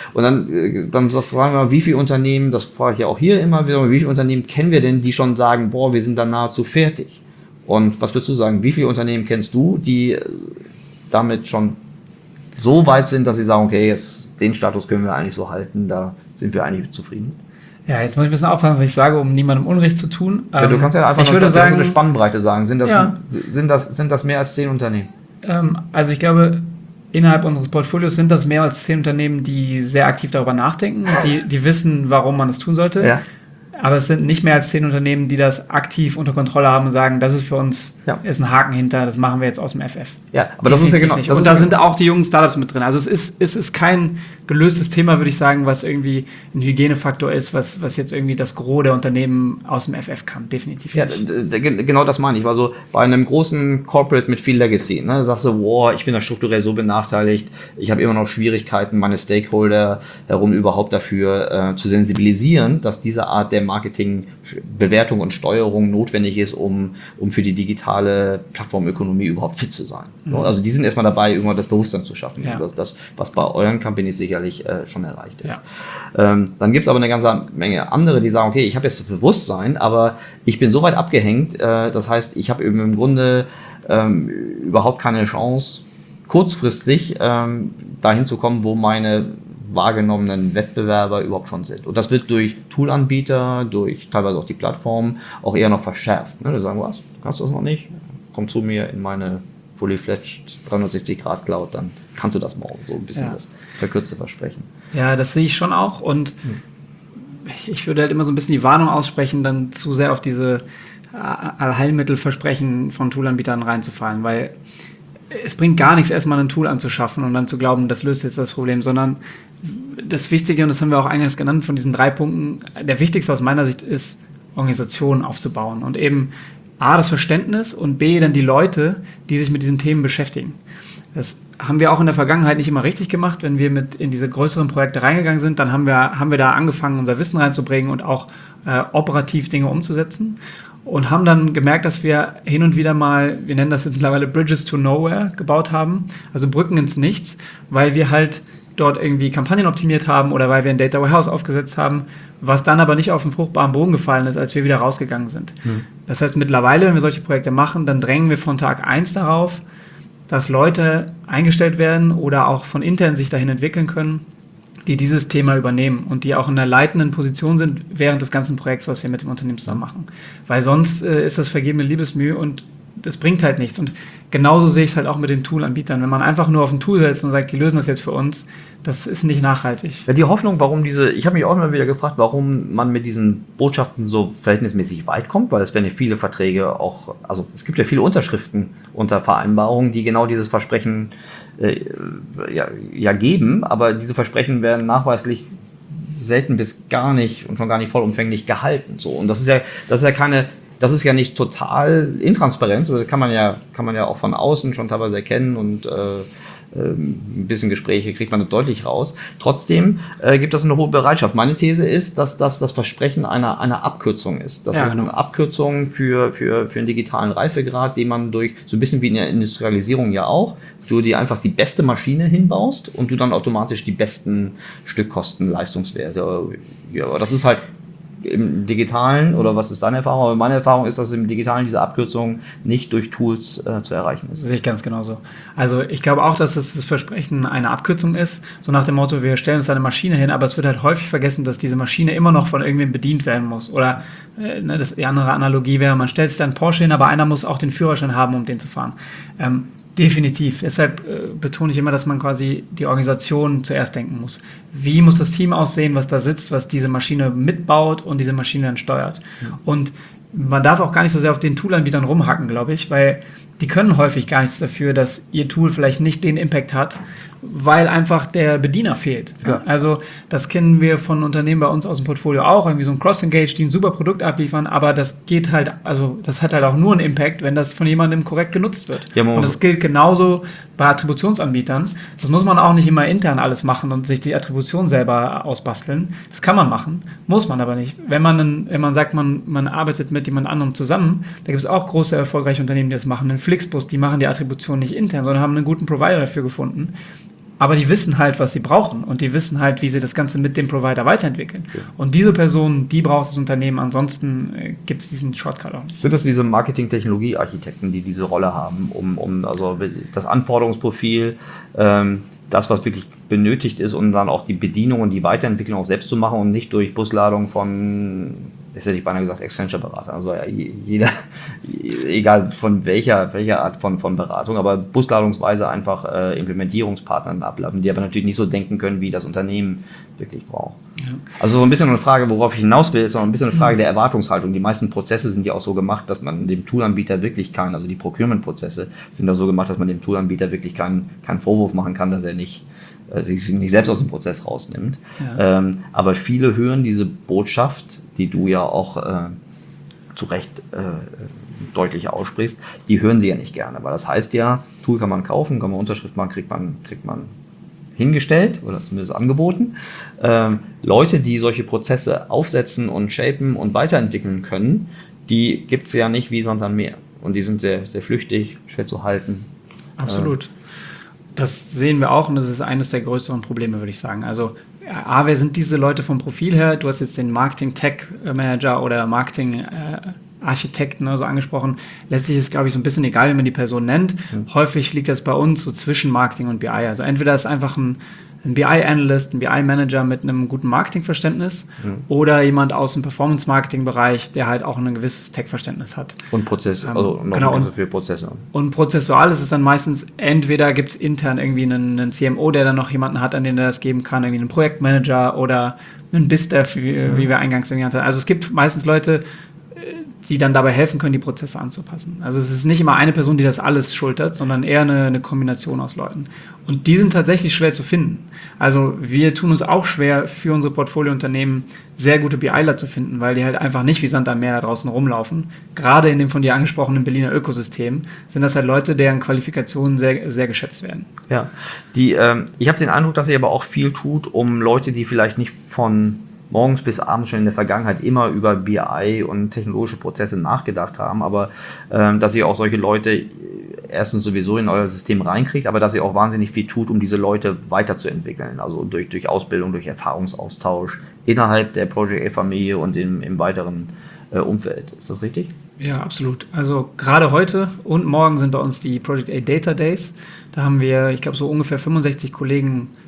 fragen wir mal, wie viele Unternehmen, das frage ich ja auch hier immer wieder, wie viele Unternehmen kennen wir denn, die schon sagen, boah, wir sind da nahezu fertig? Und was würdest du sagen, wie viele Unternehmen kennst du, die damit schon so weit sind, dass sie sagen, okay, den Status können wir eigentlich so halten, da sind wir eigentlich zufrieden? Ja, jetzt muss ich ein bisschen aufpassen, was ich sage, um niemandem Unrecht zu tun. Ja, du kannst ja einfach ich würde so sagen, eine Spannbreite sagen. Sind das, Ja. sind das mehr als 10 Unternehmen? Also ich glaube, innerhalb unseres Portfolios sind das mehr als 10 Unternehmen, die sehr aktiv darüber nachdenken und die wissen, warum man es tun sollte. Ja. Aber es sind nicht mehr als 10 Unternehmen, die das aktiv unter Kontrolle haben und sagen, das ist für uns, ist ein Haken hinter, das machen wir jetzt aus dem FF. Ja, aber das ist ja genau. Nicht. Und da sind auch die jungen Startups mit drin. Also es ist kein gelöstes Thema, würde ich sagen, was irgendwie ein Hygienefaktor ist, was jetzt irgendwie das Gros der Unternehmen aus dem FF kann. Definitiv nicht. Ja, genau das meine ich. Also bei einem großen Corporate mit viel Legacy, ne, sagst du, wow, ich bin da strukturell so benachteiligt, ich habe immer noch Schwierigkeiten, meine Stakeholder herum überhaupt dafür zu sensibilisieren, dass diese Art der Marketing, Bewertung und Steuerung notwendig ist, um für die digitale Plattformökonomie überhaupt fit zu sein. Mhm. Also die sind erstmal dabei, irgendwann das Bewusstsein zu schaffen. Ja. Das, was bei euren Companies sicherlich schon erreicht ist. Ja. Dann gibt es aber eine ganze Menge andere, die sagen, okay, ich habe jetzt das Bewusstsein, aber ich bin so weit abgehängt, das heißt, ich habe im Grunde überhaupt keine Chance, kurzfristig dahin zu kommen, wo meine wahrgenommenen Wettbewerber überhaupt schon sind. Und das wird durch Toolanbieter, durch teilweise auch die Plattformen auch eher noch verschärft. Ne? Die sagen, was, du kannst das noch nicht? Komm zu mir in meine Fully-Fledged 360-Grad-Cloud, dann kannst du das morgen. So ein bisschen das verkürzte Versprechen. Ja, das sehe ich schon auch. Und ich würde halt immer so ein bisschen die Warnung aussprechen, dann zu sehr auf diese Allheilmittelversprechen von Toolanbietern reinzufallen, weil es bringt gar nichts, erstmal ein Tool anzuschaffen und dann zu glauben, das löst jetzt das Problem, sondern das Wichtige, und das haben wir auch eingangs genannt, von diesen 3 Punkten, der wichtigste aus meiner Sicht ist, Organisationen aufzubauen und eben A, das Verständnis und B, dann die Leute, die sich mit diesen Themen beschäftigen. Das haben wir auch in der Vergangenheit nicht immer richtig gemacht. Wenn wir in diese größeren Projekte reingegangen sind, dann haben wir da angefangen, unser Wissen reinzubringen und auch operativ Dinge umzusetzen. Und haben dann gemerkt, dass wir hin und wieder mal, wir nennen das mittlerweile Bridges to Nowhere, gebaut haben, also Brücken ins Nichts, weil wir halt dort irgendwie Kampagnen optimiert haben oder weil wir ein Data Warehouse aufgesetzt haben, was dann aber nicht auf den fruchtbaren Boden gefallen ist, als wir wieder rausgegangen sind. Das heißt, mittlerweile, wenn wir solche Projekte machen, dann drängen wir von Tag 1 darauf, dass Leute eingestellt werden oder auch von intern sich dahin entwickeln können, die dieses Thema übernehmen und die auch in einer leitenden Position sind während des ganzen Projekts, was wir mit dem Unternehmen zusammen machen. Weil sonst ist das vergebene Liebesmüh und das bringt halt nichts. Und genauso sehe ich es halt auch mit den Tool-Anbietern. Wenn man einfach nur auf ein Tool setzt und sagt, die lösen das jetzt für uns, das ist nicht nachhaltig. Ja, die Hoffnung, ich habe mich auch immer wieder gefragt, warum man mit diesen Botschaften so verhältnismäßig weit kommt, weil es werden ja viele Verträge auch, also es gibt ja viele Unterschriften unter Vereinbarungen, die genau dieses Versprechen geben, aber diese Versprechen werden nachweislich selten bis gar nicht und schon gar nicht vollumfänglich gehalten. So. Und das ist ja nicht total intransparent, das kann man ja auch von außen schon teilweise erkennen und ein bisschen Gespräche kriegt man deutlich raus. Trotzdem gibt es eine hohe Bereitschaft. Meine These ist, dass das Versprechen einer Abkürzung ist. Das ist eine Abkürzung für einen digitalen Reifegrad, den man durch, so ein bisschen wie in der Industrialisierung ja auch, du dir einfach die beste Maschine hinbaust und du dann automatisch die besten Stückkosten, Leistungswerte. Ja, aber das ist halt im Digitalen, oder was ist deine Erfahrung? Aber meine Erfahrung ist, dass im Digitalen diese Abkürzung nicht durch Tools zu erreichen ist. Das sehe ich ganz genauso. Also ich glaube auch, dass das Versprechen eine Abkürzung ist, so nach dem Motto, wir stellen uns eine Maschine hin, aber es wird halt häufig vergessen, dass diese Maschine immer noch von irgendwem bedient werden muss. Oder die andere Analogie wäre, man stellt sich dann Porsche hin, aber einer muss auch den Führerschein haben, um den zu fahren. Definitiv. Deshalb betone ich immer, dass man quasi die Organisation zuerst denken muss. Wie muss das Team aussehen, was da sitzt, was diese Maschine mitbaut und diese Maschine dann steuert? Ja. Und man darf auch gar nicht so sehr auf den Toolanbietern rumhacken, glaube ich, weil die können häufig gar nichts dafür, dass ihr Tool vielleicht nicht den Impact hat, weil einfach der Bediener fehlt. Ja. Also das kennen wir von Unternehmen bei uns aus dem Portfolio auch, irgendwie so ein Cross-Engage, die ein super Produkt abliefern, aber das geht halt, also das hat halt auch nur einen Impact, wenn das von jemandem korrekt genutzt wird. Ja, und das gilt genauso bei Attributionsanbietern. Das muss man auch nicht immer intern alles machen und sich die Attribution selber ausbasteln. Das kann man machen, muss man aber nicht. Wenn man sagt, man arbeitet mit jemand anderem zusammen, da gibt es auch große, erfolgreiche Unternehmen, die das machen. Ein Flixbus, die machen die Attribution nicht intern, sondern haben einen guten Provider dafür gefunden. Aber die wissen halt, was sie brauchen und die wissen halt, wie sie das Ganze mit dem Provider weiterentwickeln. Okay. Und diese Person, die braucht das Unternehmen, ansonsten gibt es diesen Shortcut auch nicht. Sind das diese Marketing-Technologie-Architekten, die diese Rolle haben, um also das Anforderungsprofil, das, was wirklich benötigt ist, um dann auch die Bedienung und die Weiterentwicklung auch selbst zu machen und nicht durch Busladung von, jetzt hätte ich beinahe gesagt, Accenture-Berater. Also jeder, egal von welcher Art von Beratung, aber busladungsweise einfach Implementierungspartnern ablaufen, die aber natürlich nicht so denken können, wie das Unternehmen wirklich braucht. Ja. Also so ein bisschen eine Frage, worauf ich hinaus will, ist auch ein bisschen eine Frage der Erwartungshaltung. Die meisten Prozesse sind ja auch so gemacht, dass man dem Toolanbieter wirklich also die Procurement-Prozesse sind da so gemacht, dass man dem Toolanbieter wirklich keinen Vorwurf machen kann, dass er sich nicht selbst aus dem Prozess rausnimmt. Ja. Aber viele hören diese Botschaft, die du ja auch zu Recht deutlich aussprichst, die hören sie ja nicht gerne, weil das heißt ja, Tool kann man kaufen, kann man Unterschrift machen, kriegt man hingestellt oder zumindest angeboten. Leute, die solche Prozesse aufsetzen und shapen und weiterentwickeln können, die gibt es ja nicht wie Sand am Meer. Und die sind sehr, sehr flüchtig, schwer zu halten. Absolut. Das sehen wir auch und das ist eines der größeren Probleme, würde ich sagen. Also wer sind diese Leute vom Profil her? Du hast jetzt den Marketing-Tech-Manager oder Marketing-Architekten so angesprochen. Letztlich ist, glaube ich, so ein bisschen egal, wie man die Person nennt. Häufig liegt das bei uns so zwischen Marketing und BI. Also entweder ist einfach ein BI-Analyst, ein BI-Manager mit einem guten Marketingverständnis oder jemand aus dem Performance-Marketing-Bereich, der halt auch ein gewisses Tech-Verständnis hat. Und Prozesse, also noch so viel Prozesse. Und prozessual ist es dann meistens, entweder gibt es intern irgendwie einen CMO, der dann noch jemanden hat, an den er das geben kann, irgendwie einen Projektmanager oder einen BizDev, wie wir eingangs genannt haben. Also es gibt meistens Leute, die dann dabei helfen können, die Prozesse anzupassen. Also es ist nicht immer eine Person, die das alles schultert, sondern eher eine Kombination aus Leuten. Und die sind tatsächlich schwer zu finden. Also wir tun uns auch schwer, für unsere Portfoliounternehmen sehr gute BIler zu finden, weil die halt einfach nicht wie Sand am Meer da draußen rumlaufen. Gerade in dem von dir angesprochenen Berliner Ökosystem sind das halt Leute, deren Qualifikationen sehr, sehr geschätzt werden. Ja, ich habe den Eindruck, dass ihr aber auch viel tut, um Leute, die vielleicht nicht von morgens bis abends schon in der Vergangenheit immer über BI und technologische Prozesse nachgedacht haben, aber dass ihr auch solche Leute erstens sowieso in euer System reinkriegt, aber dass ihr auch wahnsinnig viel tut, um diese Leute weiterzuentwickeln, also durch Ausbildung, durch Erfahrungsaustausch innerhalb der Project A-Familie und im weiteren Umfeld. Ist das richtig? Ja, absolut. Also gerade heute und morgen sind bei uns die Project A Data Days. Da haben wir, ich glaube, so ungefähr 65 Kollegen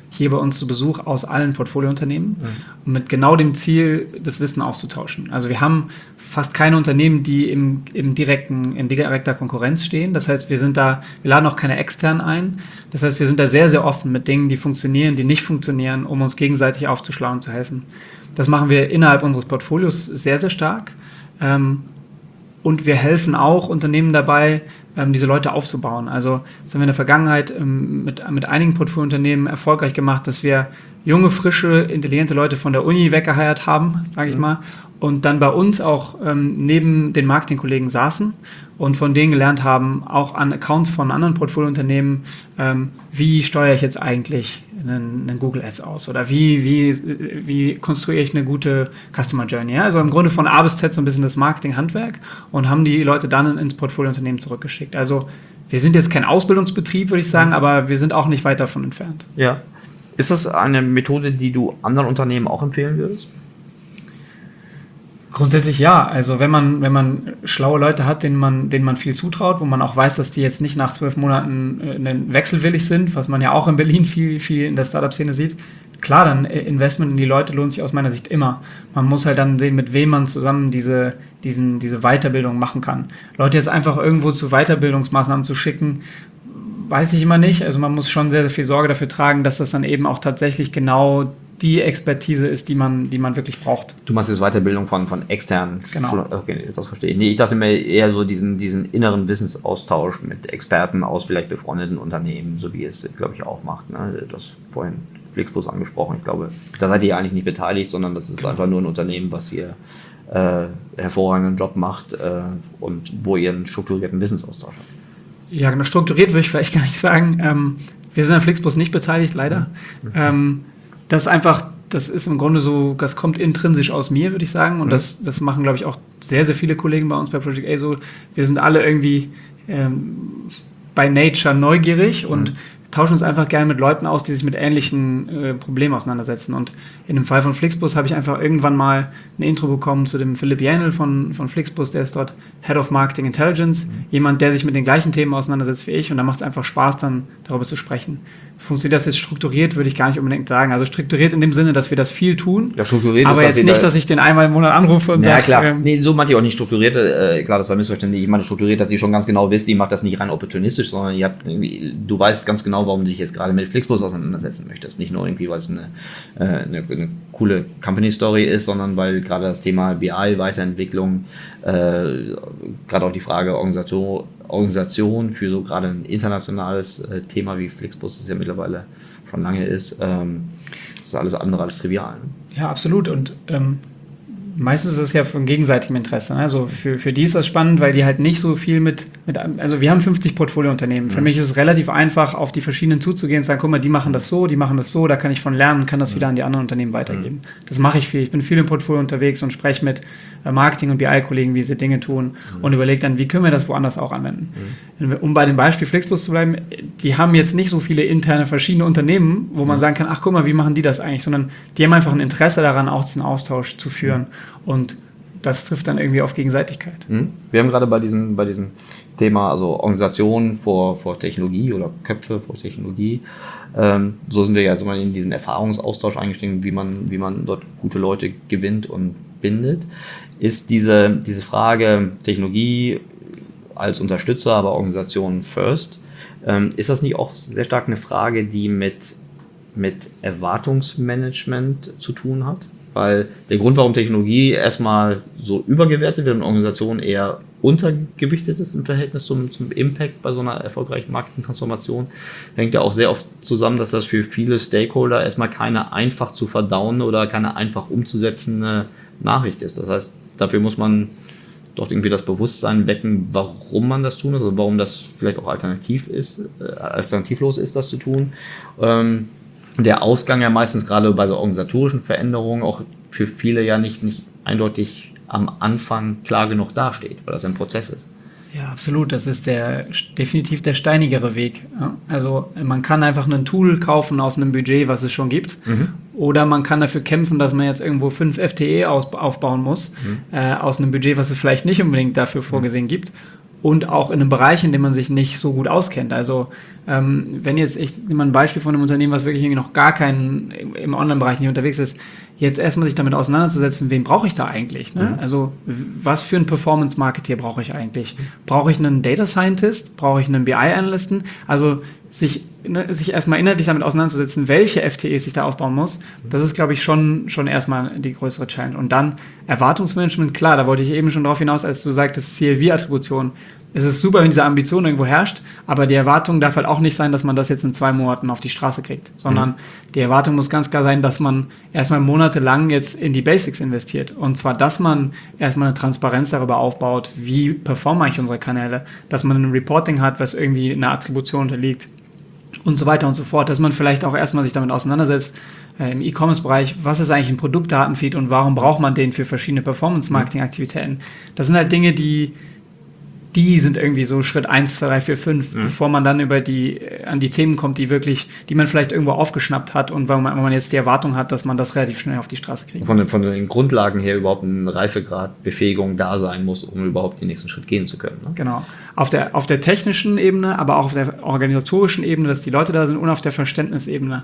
hier bei uns zu Besuch aus allen Portfoliounternehmen, um mit genau dem Ziel, das Wissen auszutauschen. Also wir haben fast keine Unternehmen, die in direkter Konkurrenz stehen. Das heißt, wir laden auch keine externen ein. Das heißt, wir sind da sehr, sehr offen mit Dingen, die funktionieren, die nicht funktionieren, um uns gegenseitig aufzuschlauen und zu helfen. Das machen wir innerhalb unseres Portfolios sehr, sehr stark. Und wir helfen auch Unternehmen dabei, diese Leute aufzubauen. Also das haben wir in der Vergangenheit mit einigen Portfoliounternehmen erfolgreich gemacht, dass wir junge, frische, intelligente Leute von der Uni weggeheiert haben, sage ich mal, und dann bei uns auch neben den Marketingkollegen saßen und von denen gelernt haben, auch an Accounts von anderen Portfoliounternehmen, wie steuere ich jetzt eigentlich einen Google Ads aus oder wie konstruiere ich eine gute Customer Journey. Ja? Also im Grunde von A bis Z so ein bisschen das Marketing-Handwerk und haben die Leute dann ins Portfoliounternehmen zurückgeschickt. Also wir sind jetzt kein Ausbildungsbetrieb, würde ich sagen, aber wir sind auch nicht weit davon entfernt. Ja. Ist das eine Methode, die du anderen Unternehmen auch empfehlen würdest? Grundsätzlich ja. Also wenn man schlaue Leute hat, denen man viel zutraut, wo man auch weiß, dass die jetzt nicht nach 12 Monaten wechselwillig sind, was man ja auch in Berlin viel in der Startup-Szene sieht, klar, dann Investment in die Leute lohnt sich aus meiner Sicht immer. Man muss halt dann sehen, mit wem man zusammen diese Weiterbildung machen kann. Leute jetzt einfach irgendwo zu Weiterbildungsmaßnahmen zu schicken, weiß ich immer nicht. Also man muss schon sehr, sehr viel Sorge dafür tragen, dass das dann eben auch tatsächlich genau die Expertise ist, die man wirklich braucht. Du machst jetzt Weiterbildung von externen Genau. Okay, das verstehe ich. Nee, ich dachte mir eher so diesen inneren Wissensaustausch mit Experten aus vielleicht befreundeten Unternehmen, so wie es, glaube ich, auch macht. Ne? Das vorhin Flixbus angesprochen. Ich glaube, da seid ihr eigentlich nicht beteiligt, sondern das ist einfach nur ein Unternehmen, was hier hervorragenden Job macht und wo ihr einen strukturierten Wissensaustausch habt. Ja, genau, strukturiert würde ich vielleicht gar nicht sagen. Wir sind an Flixbus nicht beteiligt, leider. Das ist im Grunde so, das kommt intrinsisch aus mir, würde ich sagen. Und das machen, glaube ich, auch sehr, sehr viele Kollegen bei uns bei Project A so. Wir sind alle irgendwie by nature neugierig und tauschen uns einfach gerne mit Leuten aus, die sich mit ähnlichen Problemen auseinandersetzen. Und in dem Fall von Flixbus habe ich einfach irgendwann mal ein Intro bekommen zu dem Philipp Jähnl von Flixbus, der ist dort Head of Marketing Intelligence, jemand, der sich mit den gleichen Themen auseinandersetzt wie ich, und da macht es einfach Spaß, dann darüber zu sprechen. Funktioniert das jetzt strukturiert, würde ich gar nicht unbedingt sagen. Also strukturiert in dem Sinne, dass wir das viel tun, ja, strukturiert aber ist, jetzt nicht, dass ich den einmal im Monat anrufe und sage... Ja, klar. Nee, so meinte ich auch nicht strukturiert. Klar, das war missverständlich. Ich meine strukturiert, dass ihr schon ganz genau wisst, ihr macht das nicht rein opportunistisch, sondern du weißt ganz genau, warum du dich jetzt gerade mit Flixbus auseinandersetzen möchtest. Nicht nur irgendwie, weil es eine coole Company-Story ist, sondern weil gerade das Thema BI, Weiterentwicklung, gerade auch die Frage Organisation für so gerade ein internationales Thema wie Flixbus, das ja mittlerweile schon lange ist, das ist alles andere als trivial. Ne? Ja, absolut. Und meistens ist es ja von gegenseitigem Interesse. Ne? Also für die ist das spannend, weil die halt nicht so viel also wir haben 50 Portfoliounternehmen. Für mich ist es relativ einfach, auf die verschiedenen zuzugehen und zu sagen, guck mal, die machen das so, da kann ich von lernen und kann das wieder an die anderen Unternehmen weitergeben. Das mache ich viel. Ich bin viel im Portfolio unterwegs und spreche mit Marketing- und BI-Kollegen, wie sie Dinge tun und überlege dann, wie können wir das woanders auch anwenden. Um bei dem Beispiel Flixbus zu bleiben, die haben jetzt nicht so viele interne verschiedene Unternehmen, wo man sagen kann, ach guck mal, wie machen die das eigentlich, sondern die haben einfach ein Interesse daran, auch diesen Austausch zu führen. Und das trifft dann irgendwie auf Gegenseitigkeit. Wir haben gerade bei diesem Thema, also Organisation vor Technologie oder Köpfe vor Technologie, so sind wir ja also in diesen Erfahrungsaustausch eingestiegen, wie man dort gute Leute gewinnt und bindet. Ist diese Frage Technologie als Unterstützer, aber Organisation first, ist das nicht auch sehr stark eine Frage, die mit Erwartungsmanagement zu tun hat? Weil der Grund, warum Technologie erstmal so übergewertet wird und Organisation eher untergewichtet ist im Verhältnis zum Impact bei so einer erfolgreichen Marketing-Transformation, hängt ja auch sehr oft zusammen, dass das für viele Stakeholder erstmal keine einfach zu verdauen oder keine einfach umzusetzende Nachricht ist. Das heißt, dafür muss man doch irgendwie das Bewusstsein wecken, warum man das tun muss, also warum das vielleicht auch alternativlos ist, das zu tun. Der Ausgang ja meistens gerade bei so organisatorischen Veränderungen auch für viele ja nicht eindeutig am Anfang klar genug dasteht, weil das ein Prozess ist. Ja, absolut. Das ist definitiv der steinigere Weg. Ja? Also man kann einfach ein Tool kaufen aus einem Budget, was es schon gibt. Oder man kann dafür kämpfen, dass man jetzt irgendwo 5 FTE aufbauen muss, aus einem Budget, was es vielleicht nicht unbedingt dafür vorgesehen gibt. und auch in einem Bereich, in dem man sich nicht so gut auskennt. Also wenn jetzt, ich nehme mal ein Beispiel von einem Unternehmen, was wirklich irgendwie noch gar keinen im Online-Bereich nicht unterwegs ist, jetzt erstmal sich damit auseinanderzusetzen, wen brauche ich da eigentlich? Ne? Also was für einen Performance-Marketeer brauche ich eigentlich? Brauche ich einen Data Scientist? Brauche ich einen BI-Analysten? Also sich erstmal inhaltlich damit auseinanderzusetzen, welche FTEs ich da aufbauen muss, das ist, glaube ich, schon erstmal die größere Challenge. Und dann Erwartungsmanagement, klar, da wollte ich eben schon drauf hinaus, als du sagtest, CLV-Attribution. Es ist super, wenn diese Ambition irgendwo herrscht, aber die Erwartung darf halt auch nicht sein, dass man das jetzt in 2 Monaten auf die Straße kriegt, sondern die Erwartung muss ganz klar sein, dass man erstmal monatelang jetzt in die Basics investiert. Und zwar, dass man erstmal eine Transparenz darüber aufbaut, wie performen eigentlich unsere Kanäle, dass man ein Reporting hat, was irgendwie einer Attribution unterliegt und so weiter und so fort, dass man vielleicht auch erstmal sich damit auseinandersetzt, im E-Commerce-Bereich, was ist eigentlich ein Produktdatenfeed und warum braucht man den für verschiedene Performance-Marketing-Aktivitäten. Das sind halt Dinge, die sind irgendwie so Schritt 1, 2, 3, 4, 5, bevor man dann an die Themen kommt, die man vielleicht irgendwo aufgeschnappt hat und wo man jetzt die Erwartung hat, dass man das relativ schnell auf die Straße kriegt. Von den Grundlagen her überhaupt eine Reifegrad, Befähigung da sein muss, um überhaupt den nächsten Schritt gehen zu können. Ne? Genau. Auf der technischen Ebene, aber auch auf der organisatorischen Ebene, dass die Leute da sind und auf der Verständnisebene.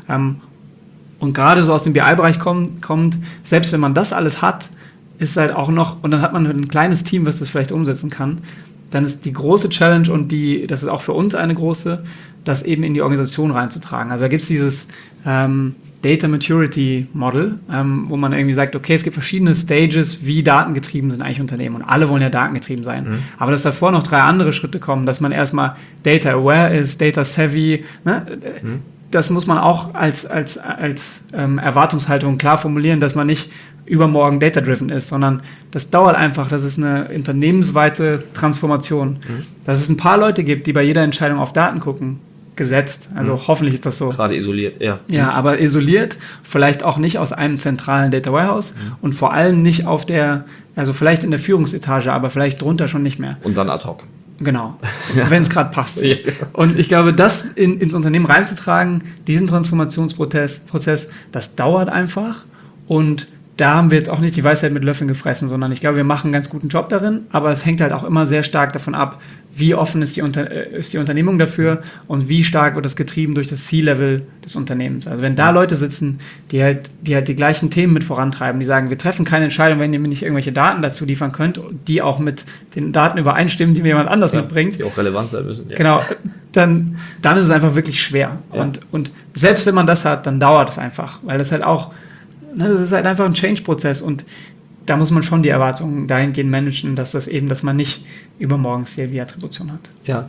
Und gerade so aus dem BI-Bereich kommt, selbst wenn man das alles hat, ist halt auch noch, und dann hat man ein kleines Team, was das vielleicht umsetzen kann, dann ist die große Challenge und das ist auch für uns eine große, das eben in die Organisation reinzutragen. Also da gibt es dieses Data Maturity Model, wo man irgendwie sagt, okay, es gibt verschiedene Stages, wie datengetrieben sind eigentlich Unternehmen und alle wollen ja datengetrieben sein. Aber dass davor noch 3 andere Schritte kommen, dass man erstmal Data Aware ist, Data Savvy, ne? Das muss man auch als Erwartungshaltung klar formulieren, dass man nicht übermorgen data-driven ist, sondern das dauert einfach, das ist eine unternehmensweite Transformation. Dass es ein paar Leute gibt, die bei jeder Entscheidung auf Daten gucken, gesetzt, also hoffentlich ist das so. Gerade isoliert, ja. Ja, aber isoliert, vielleicht auch nicht aus einem zentralen Data Warehouse und vor allem nicht also vielleicht in der Führungsetage, aber vielleicht drunter schon nicht mehr. Und dann ad hoc. Genau, wenn es gerade passt. Ja. Und ich glaube, das ins Unternehmen reinzutragen, diesen Transformationsprozess, das dauert einfach und da haben wir jetzt auch nicht die Weisheit mit Löffeln gefressen, sondern ich glaube, wir machen einen ganz guten Job darin, aber es hängt halt auch immer sehr stark davon ab, wie offen ist die Unternehmung dafür und wie stark wird das getrieben durch das C-Level des Unternehmens. Also wenn da Leute sitzen, die halt die gleichen Themen mit vorantreiben, die sagen, wir treffen keine Entscheidung, wenn ihr mir nicht irgendwelche Daten dazu liefern könnt, die auch mit den Daten übereinstimmen, die mir jemand anders mitbringt. Die auch relevant sein müssen. Ja. Genau, dann ist es einfach wirklich schwer. Ja. Und selbst wenn man das hat, dann dauert es einfach, weil das halt auch, das ist halt einfach ein Change-Prozess und da muss man schon die Erwartungen dahingehend managen, dass man nicht übermorgen CLV-Attribution hat. Ja,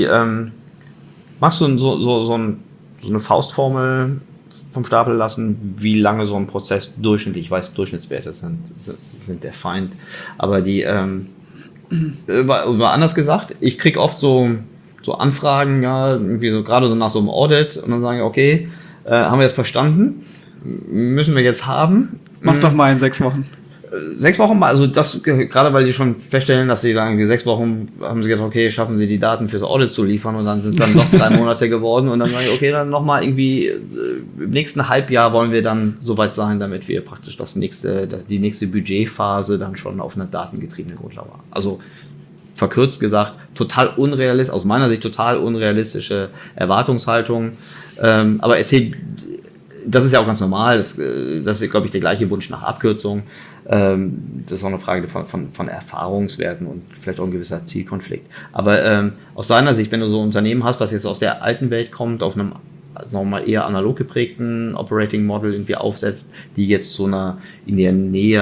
magst du so eine Faustformel vom Stapel lassen, wie lange so ein Prozess durchschnittlich, ich weiß, Durchschnittswerte sind der Feind, aber anders gesagt, ich kriege oft so Anfragen, ja, irgendwie so gerade so nach so einem Audit und dann sagen wir, okay, haben wir das verstanden? Müssen wir jetzt haben? Mach doch mal in 6 Wochen. 6 Wochen, also das, gerade weil die schon feststellen, dass sie dann 6 Wochen haben sie gedacht, okay, schaffen sie die Daten fürs Audit zu liefern und dann sind es dann noch 3 Monate geworden und dann sagen wir, okay, dann nochmal irgendwie im nächsten Halbjahr wollen wir dann soweit sein, damit wir praktisch die nächste Budgetphase dann schon auf einer datengetriebenen Grundlage haben. Also verkürzt gesagt, aus meiner Sicht total unrealistische Erwartungshaltung, aber das ist ja auch ganz normal, das ist, glaube ich, der gleiche Wunsch nach Abkürzung. Das ist auch eine Frage von Erfahrungswerten und vielleicht auch ein gewisser Zielkonflikt. Aber aus deiner Sicht, wenn du so ein Unternehmen hast, was jetzt aus der alten Welt kommt, auf einem, sagen wir mal, eher analog geprägten Operating Model irgendwie aufsetzt, die jetzt so in der Nähe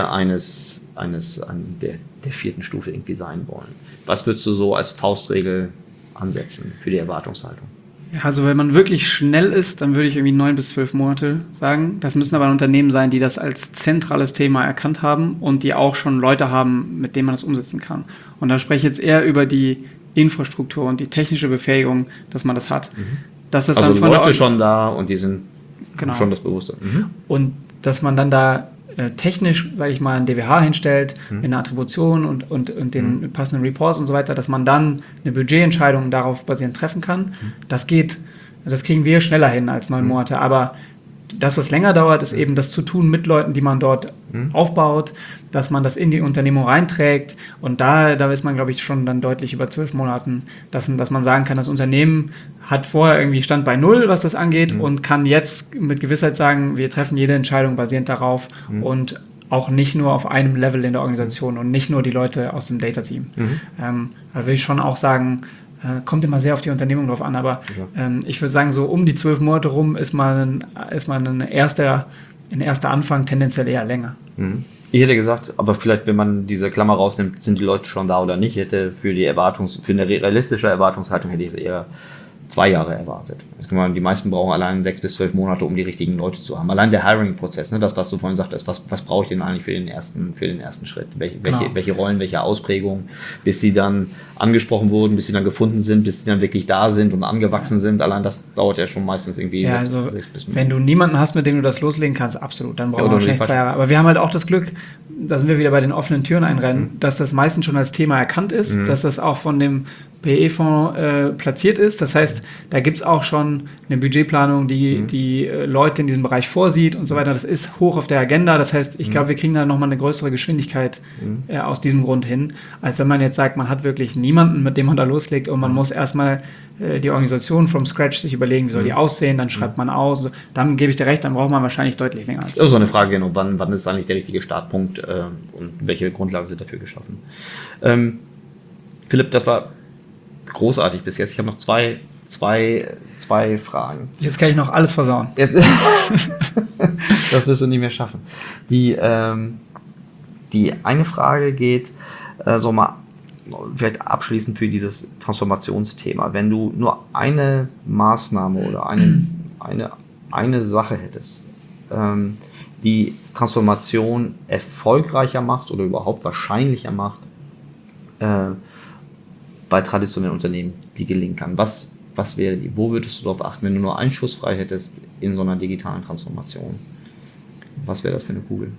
der 4. Stufe irgendwie sein wollen. Was würdest du so als Faustregel ansetzen für die Erwartungshaltung? Ja, also wenn man wirklich schnell ist, dann würde ich irgendwie 9 bis 12 Monate sagen. Das müssen aber Unternehmen sein, die das als zentrales Thema erkannt haben und die auch schon Leute haben, mit denen man das umsetzen kann. Und da spreche ich jetzt eher über die Infrastruktur und die technische Befähigung, dass man das hat. Dass das also dann von Leute schon da und die sind schon das Bewusstsein. Und dass man dann da technisch, sage ich mal, ein DWH hinstellt, in der Attribution und den passenden Reports und so weiter, dass man dann eine Budgetentscheidung darauf basierend treffen kann. Das kriegen wir schneller hin als 9 Monate, aber das, was länger dauert, ist eben das zu tun mit Leuten, die man dort aufbaut, dass man das in die Unternehmung reinträgt. Und da ist man, glaube ich, schon dann deutlich über 12 Monaten, dass man sagen kann, das Unternehmen hat vorher irgendwie Stand bei Null, was das angeht, und kann jetzt mit Gewissheit sagen, wir treffen jede Entscheidung basierend darauf und auch nicht nur auf einem Level in der Organisation und nicht nur die Leute aus dem Data-Team. Da will ich schon auch sagen, kommt immer sehr auf die Unternehmung drauf an, aber ich würde sagen, so um die 12 Monate rum ist man ein erster Anfang, tendenziell eher länger. Ich hätte gesagt, aber vielleicht, wenn man diese Klammer rausnimmt, sind die Leute schon da oder nicht, hätte für eine realistische Erwartungshaltung hätte ich es eher 2 Jahre erwartet. Die meisten brauchen allein 6 bis 12 Monate, um die richtigen Leute zu haben. Allein der Hiring-Prozess, ne, das, was du vorhin sagtest, was brauche ich denn eigentlich für den ersten Schritt? Welche Rollen, welche Ausprägungen, bis sie dann angesprochen wurden, bis sie dann gefunden sind, bis sie dann wirklich da sind und angewachsen sind. Allein das dauert ja schon meistens irgendwie 6 bis wenn du niemanden hast, mit dem du das loslegen kannst, absolut, dann brauchen wir wahrscheinlich 2 Jahre. Aber wir haben halt auch das Glück, da sind wir wieder bei den offenen Türen einrennen, dass das meistens schon als Thema erkannt ist, dass das auch von dem PE-Fonds platziert ist. Das heißt, da gibt es auch schon eine Budgetplanung, die Leute in diesem Bereich vorsieht und so weiter. Das ist hoch auf der Agenda. Das heißt, ich glaube, wir kriegen da nochmal eine größere Geschwindigkeit aus diesem Grund hin, als wenn man jetzt sagt, man hat wirklich niemanden, mit dem man da loslegt und man muss erstmal die Organisation from scratch sich überlegen, wie soll die aussehen, dann schreibt man aus. Dann gebe ich dir recht, dann braucht man wahrscheinlich deutlich länger. Das ist so eine Frage, genau, wann ist eigentlich der richtige Startpunkt und welche Grundlagen sind dafür geschaffen. Philipp, das war großartig bis jetzt. Ich habe noch zwei Fragen. Jetzt kann ich noch alles versauen. Das wirst du nicht mehr schaffen. Die eine Frage geht, vielleicht abschließend für dieses Transformationsthema. Wenn du nur eine Maßnahme oder eine Sache hättest, die Transformation erfolgreicher macht oder überhaupt wahrscheinlicher macht, bei traditionellen Unternehmen, die gelingen kann. Was wäre die? Wo würdest du darauf achten, wenn du nur einen Schuss frei hättest in so einer digitalen Transformation? Was wäre das für eine Kugel?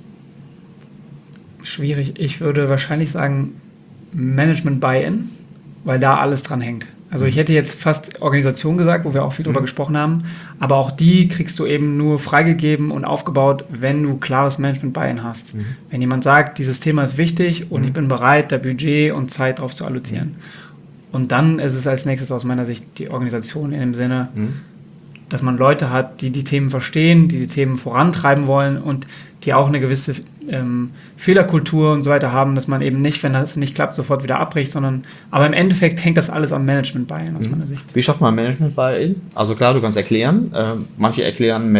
Schwierig. Ich würde wahrscheinlich sagen Management Buy-in, weil da alles dran hängt. Also ich hätte jetzt fast Organisation gesagt, wo wir auch viel drüber gesprochen haben, aber auch die kriegst du eben nur freigegeben und aufgebaut, wenn du klares Management-Buy-in hast. Wenn jemand sagt, dieses Thema ist wichtig und ich bin bereit, da Budget und Zeit drauf zu allozieren. Und dann ist es als nächstes aus meiner Sicht die Organisation in dem Sinne, dass man Leute hat, die Themen verstehen, die Themen vorantreiben wollen und die auch eine gewisse Fehlerkultur und so weiter haben, dass man eben nicht, wenn das nicht klappt, sofort wieder abbricht, aber im Endeffekt hängt das alles am Management-Buy-in aus meiner Sicht. Wie schafft man Management-Buy-in? Also klar, du kannst erklären. Manche erklären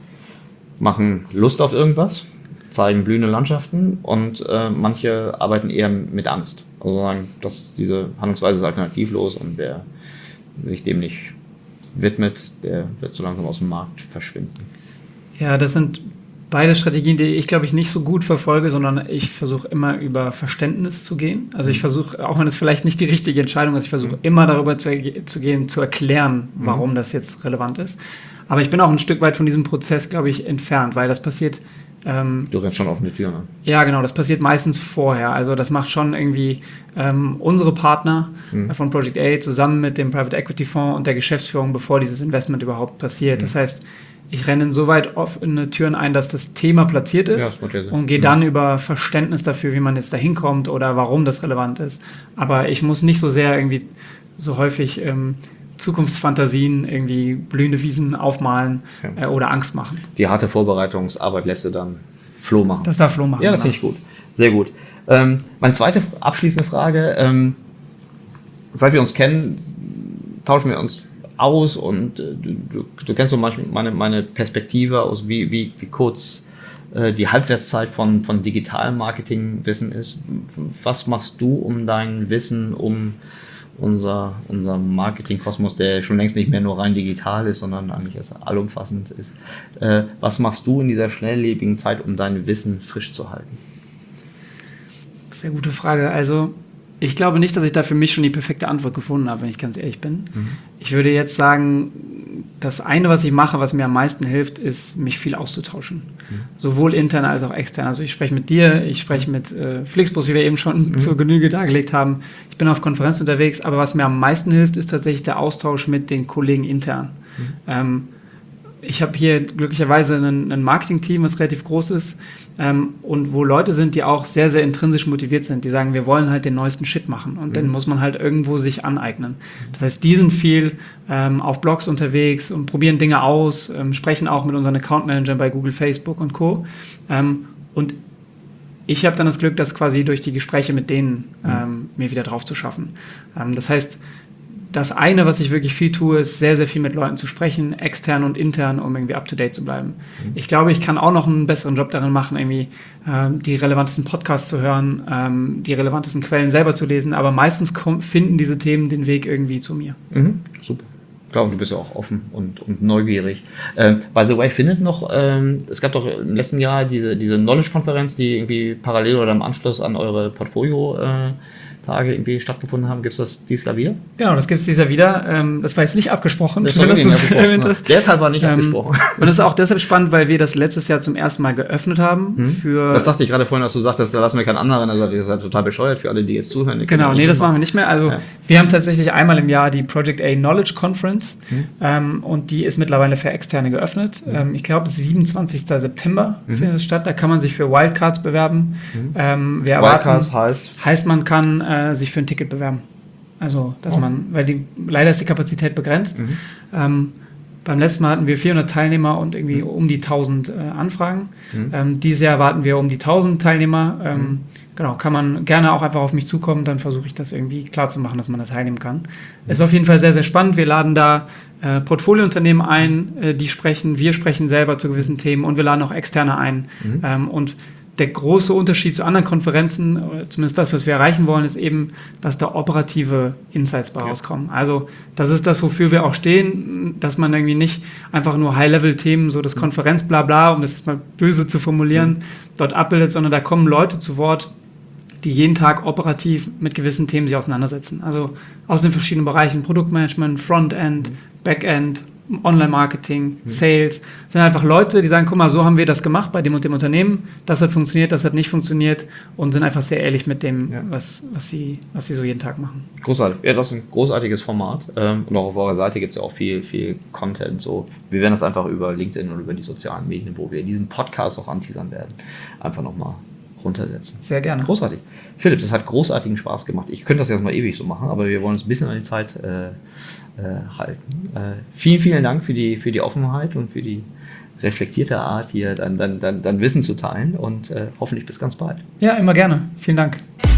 machen Lust auf irgendwas, zeigen blühende Landschaften und manche arbeiten eher mit Angst. Also sagen, dass diese Handlungsweise ist alternativlos und wer sich dem nicht widmet, der wird so langsam aus dem Markt verschwinden. Ja, das sind beide Strategien, die ich, glaube ich, nicht so gut verfolge, sondern ich versuche immer über Verständnis zu gehen. Also ich versuche, auch wenn es vielleicht nicht die richtige Entscheidung ist, ich versuche immer darüber zu gehen, zu erklären, warum das jetzt relevant ist. Aber ich bin auch ein Stück weit von diesem Prozess, glaube ich, entfernt, weil das passiert... du rennst schon offene Türen an. Ja, genau, das passiert meistens vorher. Also das macht schon irgendwie unsere Partner von Project A zusammen mit dem Private Equity Fonds und der Geschäftsführung, bevor dieses Investment überhaupt passiert. Das heißt, ich renne insoweit offene Türen ein, dass das Thema platziert ist und gehe dann über Verständnis dafür, wie man jetzt da hinkommt oder warum das relevant ist. Aber ich muss nicht so sehr irgendwie so häufig Zukunftsfantasien, irgendwie blühende Wiesen aufmalen oder Angst machen. Die harte Vorbereitungsarbeit lässt du dann Flo machen. Das darf Flo machen. Ja, das finde ich gut. Sehr gut. Meine zweite abschließende Frage. Seit wir uns kennen, tauschen wir uns aus und du kennst so manchmal meine Perspektive aus, wie kurz die Halbwertszeit von digitalem Marketingwissen ist. Was machst du, um dein Wissen, um unser Marketing-Kosmos, der schon längst nicht mehr nur rein digital ist, sondern eigentlich erst allumfassend ist. Was machst du in dieser schnelllebigen Zeit, um dein Wissen frisch zu halten? Sehr gute Frage. Also ich glaube nicht, dass ich da für mich schon die perfekte Antwort gefunden habe, wenn ich ganz ehrlich bin. Ich würde jetzt sagen, das eine, was ich mache, was mir am meisten hilft, ist, mich viel auszutauschen. Sowohl intern als auch extern. Also ich spreche mit dir, ich spreche mit Flixbus, wie wir eben schon zur Genüge dargelegt haben. Ich bin auf Konferenzen unterwegs, aber was mir am meisten hilft, ist tatsächlich der Austausch mit den Kollegen intern. ich habe hier glücklicherweise ein Marketing-Team, was relativ groß ist und wo Leute sind, die auch sehr, sehr intrinsisch motiviert sind. Die sagen, wir wollen halt den neuesten Shit machen und den muss man halt irgendwo sich aneignen. Das heißt, die sind viel auf Blogs unterwegs und probieren Dinge aus, sprechen auch mit unseren Account-Managern bei Google, Facebook und Co. Und ich habe dann das Glück, das quasi durch die Gespräche mit denen mir wieder drauf zu schaffen. Das heißt, das eine, was ich wirklich viel tue, ist sehr, sehr viel mit Leuten zu sprechen, extern und intern, um irgendwie up-to-date zu bleiben. Ich glaube, ich kann auch noch einen besseren Job darin machen, irgendwie die relevantesten Podcasts zu hören, die relevantesten Quellen selber zu lesen, aber meistens finden diese Themen den Weg irgendwie zu mir. Super. Ich glaube, du bist ja auch offen und neugierig. By the way, findet noch, es gab doch im letzten Jahr diese Knowledge-Konferenz, die irgendwie parallel oder im Anschluss an eure Portfolio-Tage irgendwie stattgefunden haben. Gibt es das dieses Jahr wieder? Genau, das gibt es dieses Jahr wieder. Das war jetzt nicht abgesprochen. Das war nicht abgesprochen. Der Teil war nicht abgesprochen. Und das ist auch deshalb spannend, weil wir das letztes Jahr zum ersten Mal geöffnet haben. Das dachte ich gerade vorhin, dass du sagtest, da lassen wir keinen anderen. Also das ist halt total bescheuert für alle, die jetzt zuhören. Genau, nee, das machen wir nicht mehr. Also wir haben tatsächlich einmal im Jahr die Project A Knowledge Conference und die ist mittlerweile für Externe geöffnet. Ich glaube, 27. September findet es statt. Da kann man sich für Wildcards bewerben. Wildcards heißt, man kann sich für ein Ticket bewerben. Also, dass leider ist die Kapazität begrenzt. Beim letzten Mal hatten wir 400 Teilnehmer und irgendwie um die 1000 Anfragen. Dieses Jahr warten wir um die 1000 Teilnehmer. Genau, kann man gerne auch einfach auf mich zukommen, dann versuche ich das irgendwie klar zu machen, dass man da teilnehmen kann. Ist auf jeden Fall sehr, sehr spannend. Wir laden da Portfoliounternehmen ein, die sprechen, wir sprechen selber zu gewissen Themen und wir laden auch Externe ein. Und der große Unterschied zu anderen Konferenzen, zumindest das, was wir erreichen wollen, ist eben, dass da operative Insights bei rauskommen. Also das ist das, wofür wir auch stehen, dass man irgendwie nicht einfach nur High-Level-Themen, so das Konferenz-Blabla, um das jetzt mal böse zu formulieren, dort abbildet, sondern da kommen Leute zu Wort, die jeden Tag operativ mit gewissen Themen sich auseinandersetzen. Also aus den verschiedenen Bereichen, Produktmanagement, Frontend, Backend, Online-Marketing, Sales, sind einfach Leute, die sagen, guck mal, so haben wir das gemacht bei dem und dem Unternehmen, das hat funktioniert, das hat nicht funktioniert und sind einfach sehr ehrlich mit dem, was sie so jeden Tag machen. Großartig. Ja, das ist ein großartiges Format und auch auf eurer Seite gibt es ja auch viel Content. So. Wir werden das einfach über LinkedIn und über die sozialen Medien, wo wir diesen Podcast auch anteasern werden, einfach nochmal runtersetzen. Sehr gerne. Großartig. Philipp, das hat großartigen Spaß gemacht. Ich könnte das jetzt mal ewig so machen, aber wir wollen uns ein bisschen an die Zeit halten. Vielen Dank für die Offenheit und für die reflektierte Art, hier dann Wissen zu teilen und hoffentlich bis ganz bald. Ja, immer gerne. Vielen Dank.